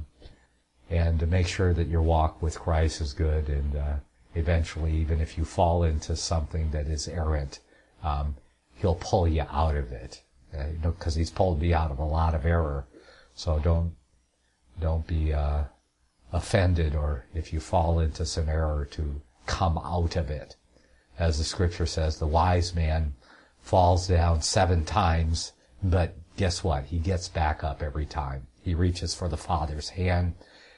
make sure that your walk with Christ is good. And eventually, even if you fall into something that is errant, He'll pull you out of it. Because He's pulled me out of a lot of error. So don't be offended, or if you fall into some error, to come out of it. As the scripture says, the wise man falls down 7 times, but guess what? He gets back up every time. He reaches for the Father's hand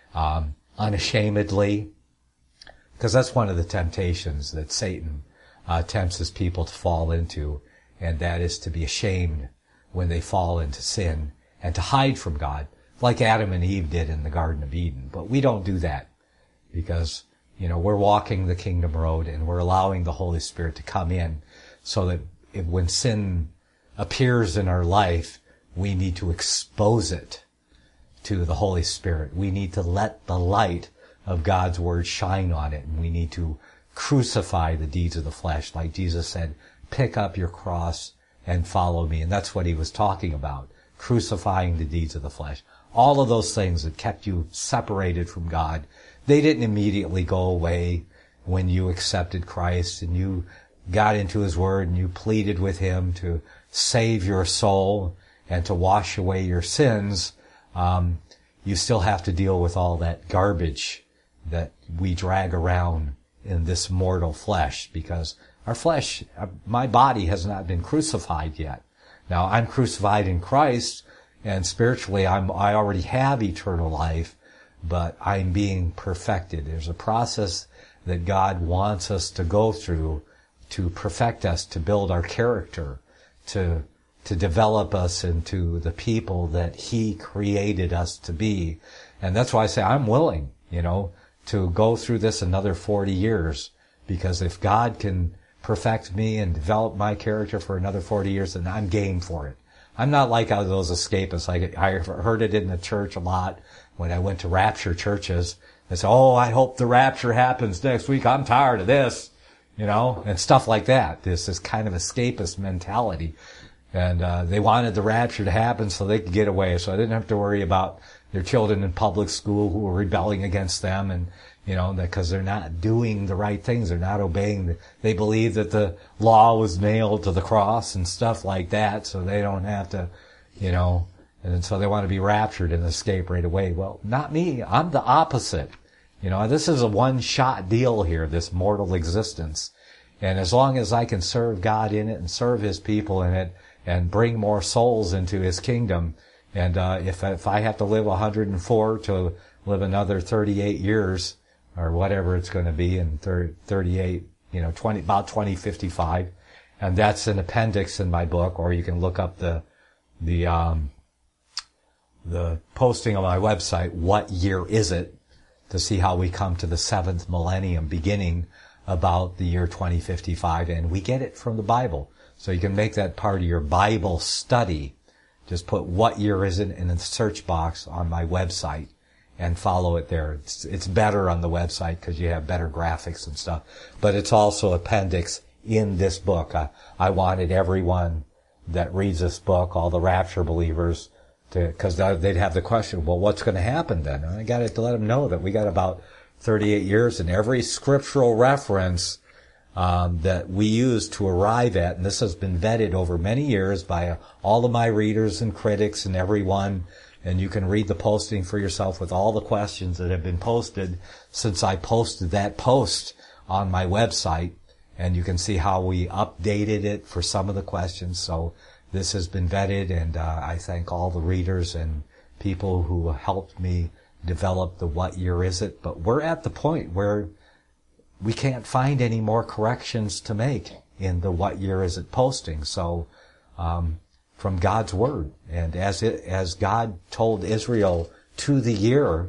unashamedly, because that's one of the temptations that Satan tempts his people to fall into, and that is to be ashamed when they fall into sin, and to hide from God, like Adam and Eve did in the Garden of Eden. But we don't do that, because, we're walking the kingdom road, and we're allowing the Holy Spirit to come in, so that when sin appears in our life, we need to expose it to the Holy Spirit. We need to let the light of God's Word shine on it, and we need to crucify the deeds of the flesh. Like Jesus said, pick up your cross and follow me. And that's what He was talking about, crucifying the deeds of the flesh. All of those things that kept you separated from God, they didn't immediately go away when you accepted Christ and you got into His Word and you pleaded with Him to save your soul and to wash away your sins. You still have to deal with all that garbage that we drag around in this mortal flesh, because our flesh, my body has not been crucified yet. Now, I'm crucified in Christ, and spiritually I already have eternal life, but I'm being perfected. There's a process that God wants us to go through to perfect us, to build our character, to develop us into the people that He created us to be. And that's why I say I'm willing, to go through this another 40 years, because if God can perfect me and develop my character for another 40 years, then I'm game for it. I'm not like those escapists. I heard it in the church a lot when I went to rapture churches. They say, oh, I hope the rapture happens next week. I'm tired of this, and stuff like that. This kind of escapist mentality. And they wanted the rapture to happen so they could get away. So I didn't have to worry about their children in public school who were rebelling against them and, because they're not doing the right things. They're not obeying. They believe that the law was nailed to the cross and stuff like that, so they don't have to, and so they want to be raptured and escape right away. Well, not me. I'm the opposite. This is a one-shot deal here, this mortal existence. And as long as I can serve God in it and serve His people in it and bring more souls into His kingdom, and if I have to live 104 to live another 38 years, or whatever it's going to be in 38, about 2055. And that's an appendix in my book, or you can look up the posting on my website, What Year Is It?, to see how we come to the 7th millennium beginning about the year 2055. And we get it from the Bible. So you can make that part of your Bible study. Just put What Year Is It in the search box on my website and follow it there. It's better on the website because you have better graphics and stuff. But it's also appendix in this book. I wanted everyone that reads this book, all the rapture believers, because they'd have the question, well, what's going to happen then? And I got to let them know that we got about 38 years, and every scriptural reference that we use to arrive at, and this has been vetted over many years by all of my readers and critics and everyone. And you can read the posting for yourself with all the questions that have been posted since I posted that post on my website. And you can see how we updated it for some of the questions. So this has been vetted, and I thank all the readers and people who helped me develop the What Year Is It? But we're at the point where we can't find any more corrections to make in the What Year Is It posting. So from God's Word. And as God told Israel to the year,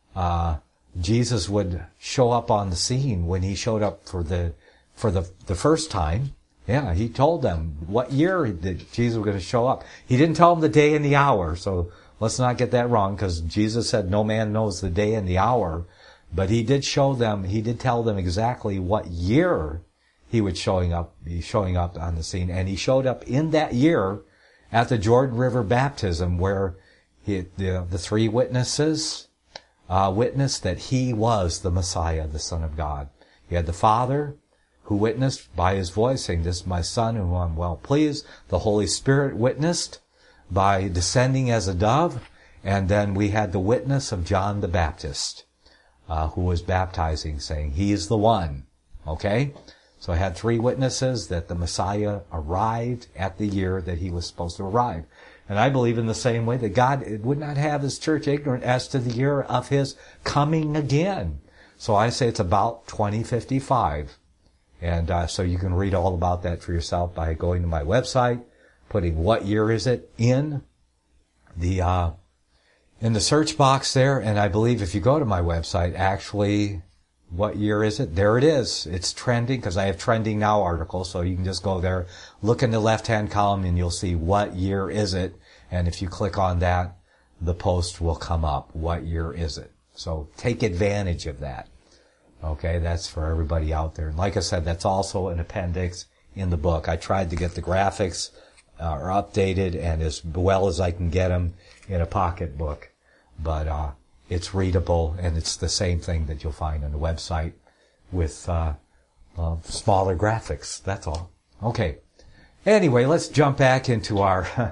Jesus would show up on the scene when He showed up for the first time. Yeah, He told them what year that Jesus was going to show up. He didn't tell them the day and the hour, so let's not get that wrong, because Jesus said no man knows the day and the hour. But He did tell them exactly what year He would be showing up on the scene. And He showed up in that year at the Jordan River baptism, where the three witnesses witnessed that He was the Messiah, the Son of God. You had the Father, who witnessed by His voice, saying, "This is my Son, in whom I'm well pleased." The Holy Spirit witnessed by descending as a dove. And then we had the witness of John the Baptist, who was baptizing, saying, "He is the one." Okay? So I had three witnesses that the Messiah arrived at the year that He was supposed to arrive. And I believe in the same way that God would not have His church ignorant as to the year of His coming again. So I say it's about 2055. And so you can read all about that for yourself by going to my website, putting What Year Is It in the search box there. And I believe if you go to my website, actually, What Year Is It? There it is. It's trending, because I have trending now articles, so you can just go there, look in the left-hand column, and you'll see What Year Is It? And if you click on that, the post will come up. What year is it? So take advantage of that. Okay, that's for everybody out there. And like I said, that's also an appendix in the book. I tried to get the graphics updated and as well as I can get them in a pocket book. But it's readable, and it's the same thing that you'll find on the website with smaller graphics. That's all. Okay. Anyway, let's jump back into our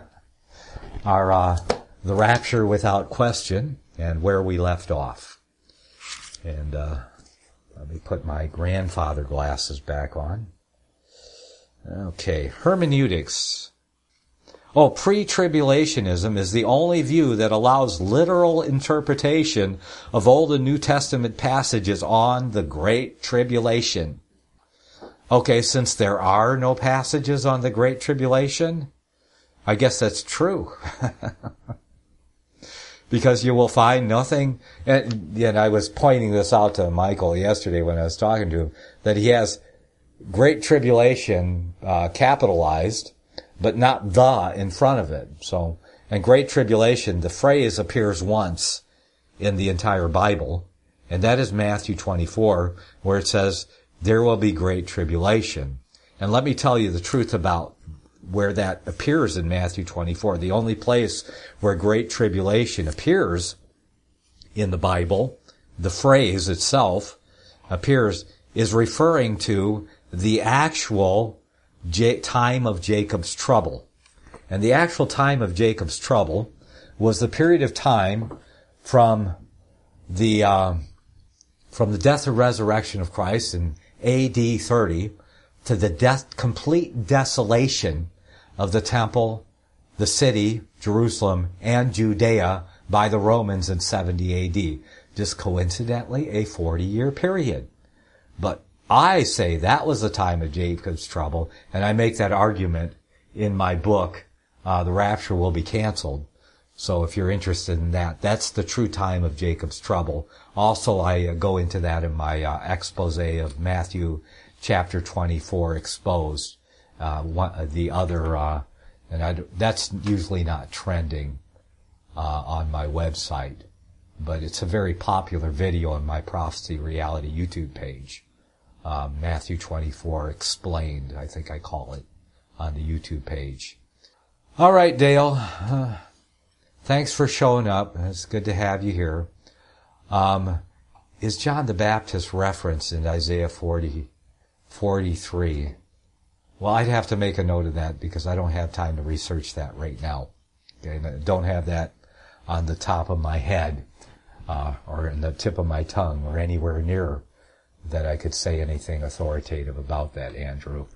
the rapture without question and where we left off. And let me put my grandfather glasses back on. Okay, hermeneutics. Pre-tribulationism is the only view that allows literal interpretation of Old and New Testament passages on the Great Tribulation. Okay, since there are no passages on the Great Tribulation, I guess that's true. Because you will find nothing, and I was pointing this out to Michael yesterday when I was talking to him, that he has Great Tribulation, capitalized, but not the in front of it. So, and Great Tribulation, the phrase appears once in the entire Bible, and that is Matthew 24, where it says, there will be great tribulation. And let me tell you the truth about where that appears in Matthew 24. The only place where great tribulation appears in the Bible, the phrase itself appears, is referring to the actual time of Jacob's trouble. And the actual time of Jacob's trouble was the period of time from the death and resurrection of Christ in AD 30 to the complete desolation of the temple, the city, Jerusalem, and Judea by the Romans in 70 AD. Just coincidentally, a 40-year period. But I say that was the time of Jacob's trouble, and I make that argument in my book, The Rapture Will Be Canceled. So if you're interested in that, that's the true time of Jacob's trouble. Also, I go into that in my expose of Matthew chapter 24 exposed. That's usually not trending on my website, but it's a very popular video on my Prophecy Reality YouTube page. Matthew 24 Explained, I think I call it, on the YouTube page. All right, Dale. Thanks for showing up. It's good to have you here. Is John the Baptist referenced in Isaiah 43? Well, I'd have to make a note of that because I don't have time to research that right now. Okay, I don't have that on the top of my head, or in the tip of my tongue, or anywhere near that I could say anything authoritative about that, Andrew.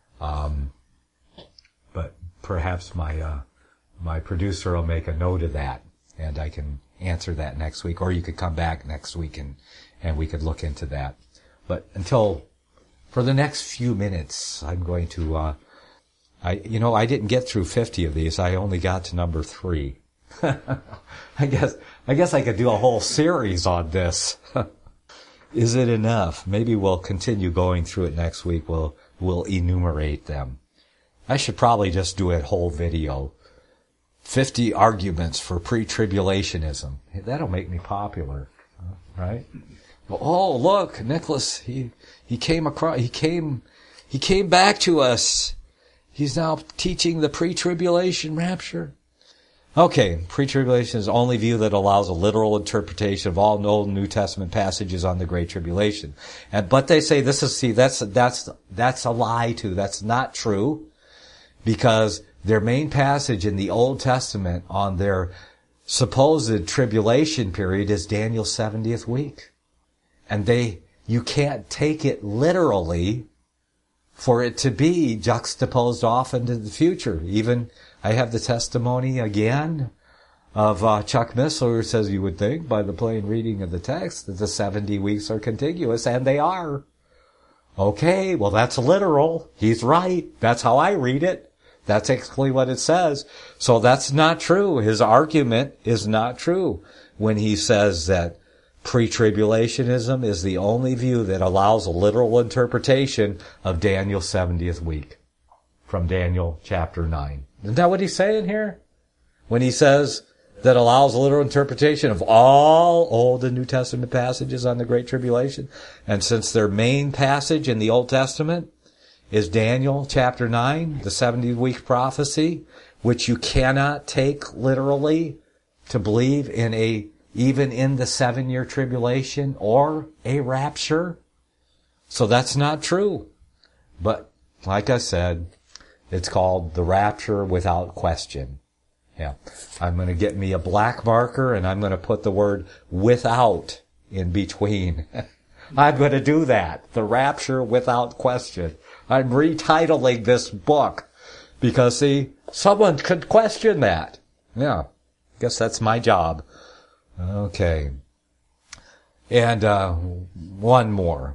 But perhaps my producer will make a note of that, and I can answer that next week, or you could come back next week and we could look into that. But for the next few minutes, I'm going to, I didn't get through 50 of these. I only got to number 3. I guess I could do a whole series on this. Is it enough? Maybe we'll continue going through it next week. We'll enumerate them. I should probably just do a whole video. 50 arguments for pre-tribulationism. That'll make me popular, right? Oh, look, Nicholas, he came back to us. He's now teaching the pre-tribulation rapture. Okay, pre-tribulation is the only view that allows a literal interpretation of all Old and New Testament passages on the Great Tribulation. But they say that's a lie too. That's not true, because their main passage in the Old Testament on their supposed tribulation period is Daniel's 70th week. And you can't take it literally for it to be juxtaposed off into the future. Even, I have the testimony again of Chuck Missler, who says you would think by the plain reading of the text that the 70 weeks are contiguous, and they are. Okay, well that's literal. He's right. That's how I read it. That's exactly what it says. So that's not true. His argument is not true when he says that pre-tribulationism is the only view that allows a literal interpretation of Daniel's 70th week from Daniel chapter 9. Isn't that what he's saying here? When he says that allows a literal interpretation of all Old and New Testament passages on the Great Tribulation. And since their main passage in the Old Testament is Daniel chapter 9, the 70-week prophecy, which you cannot take literally to believe even in the 7-year tribulation or a rapture. So that's not true. But like I said, it's called the rapture without question. Yeah. I'm going to get me a black marker and I'm going to put the word without in between. I'm going to do that. The rapture without question. I'm retitling this book because, see, someone could question that. Yeah. Guess that's my job. Okay. And one more.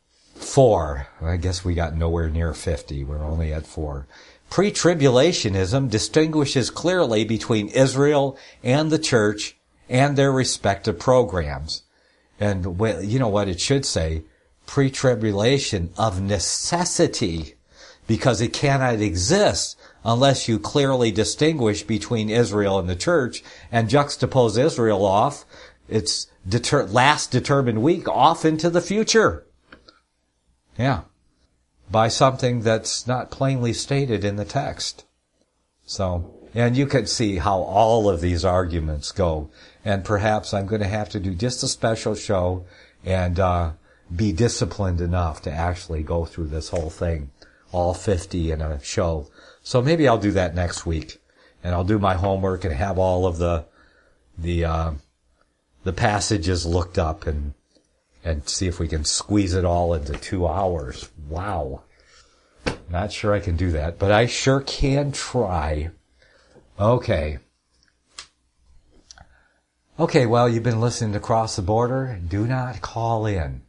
4. I guess we got nowhere near 50. We're only at 4. Pre-tribulationism distinguishes clearly between Israel and the church and their respective programs. And you know what it should say? pre-tribulation of necessity, because it cannot exist unless you clearly distinguish between Israel and the church and juxtapose Israel off its last determined week off into the future. Yeah. By something that's not plainly stated in the text. So, and you can see how all of these arguments go. And perhaps I'm going to have to do just a special show and be disciplined enough to actually go through this whole thing, all 50 in a show. So maybe I'll do that next week, and I'll do my homework and have all of the passages looked up and see if we can squeeze it all into 2 hours. Wow. Not sure I can do that, but I sure can try. Okay. Okay, well, you've been listening to Cross the Border. Do not call in.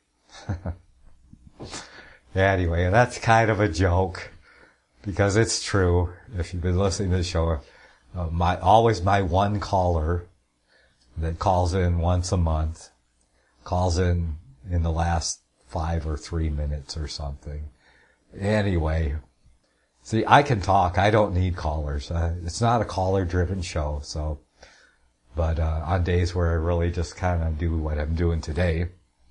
Anyway, that's kind of a joke, because it's true. If you've been listening to the show, always my one caller that calls in once a month, calls in the last 5 or 3 minutes or something. Anyway, see, I can talk. I don't need callers. It's not a caller-driven show, so. But on days where I really just kind of do what I'm doing today,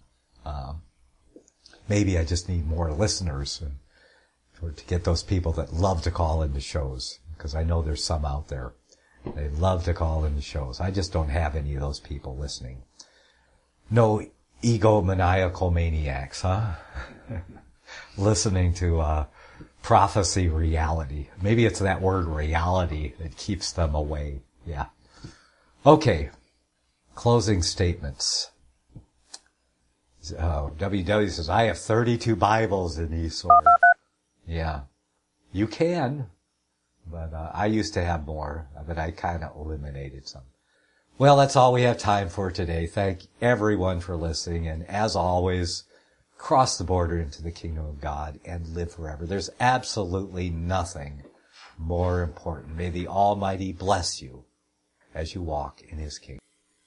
maybe I just need more listeners to get those people that love to call into shows, because I know there's some out there. They love to call into shows. I just don't have any of those people listening. No egomaniacal maniacs, huh? Listening to prophecy reality. Maybe it's that word reality that keeps them away. Yeah. Okay. Closing statements. WW says, I have 32 Bibles in eSword. Yeah. You can. But I used to have more, but I kind of eliminated some. Well, that's all we have time for today. Thank everyone for listening. And as always, cross the border into the kingdom of God and live forever. There's absolutely nothing more important. May the Almighty bless you as you walk in His kingdom.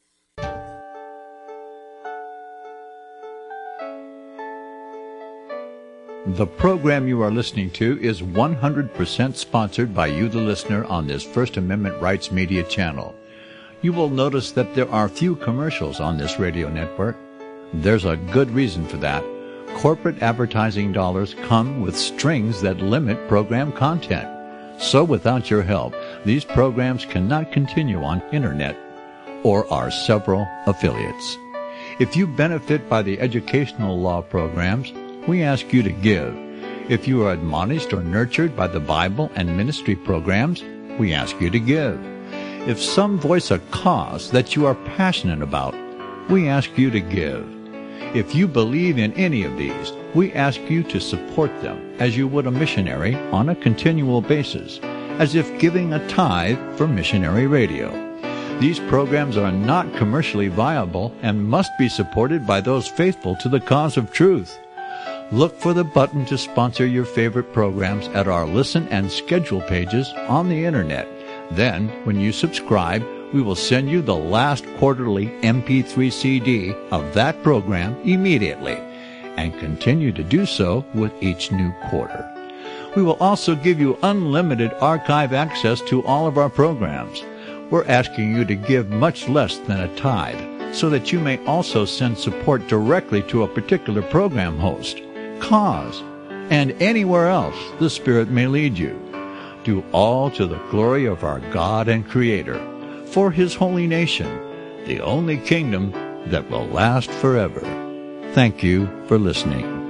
The program you are listening to is 100% sponsored by you, the listener, on this First Amendment Rights Media channel. You will notice that there are few commercials on this radio network. There's a good reason for that. Corporate advertising dollars come with strings that limit program content. So without your help, these programs cannot continue on internet or our several affiliates. If you benefit by the educational law programs, we ask you to give. If you are admonished or nurtured by the Bible and ministry programs, we ask you to give. If some voice a cause that you are passionate about, we ask you to give. If you believe in any of these, we ask you to support them as you would a missionary on a continual basis, as if giving a tithe for missionary radio. These programs are not commercially viable and must be supported by those faithful to the cause of truth. Look for the button to sponsor your favorite programs at our listen and schedule pages on the internet. Then, when you subscribe, we will send you the last quarterly MP3 CD of that program immediately, and continue to do so with each new quarter. We will also give you unlimited archive access to all of our programs. We're asking you to give much less than a tithe, so that you may also send support directly to a particular program host, cause, and anywhere else the Spirit may lead you. Do all to the glory of our God and Creator, for His holy nation, the only kingdom that will last forever. Thank you for listening.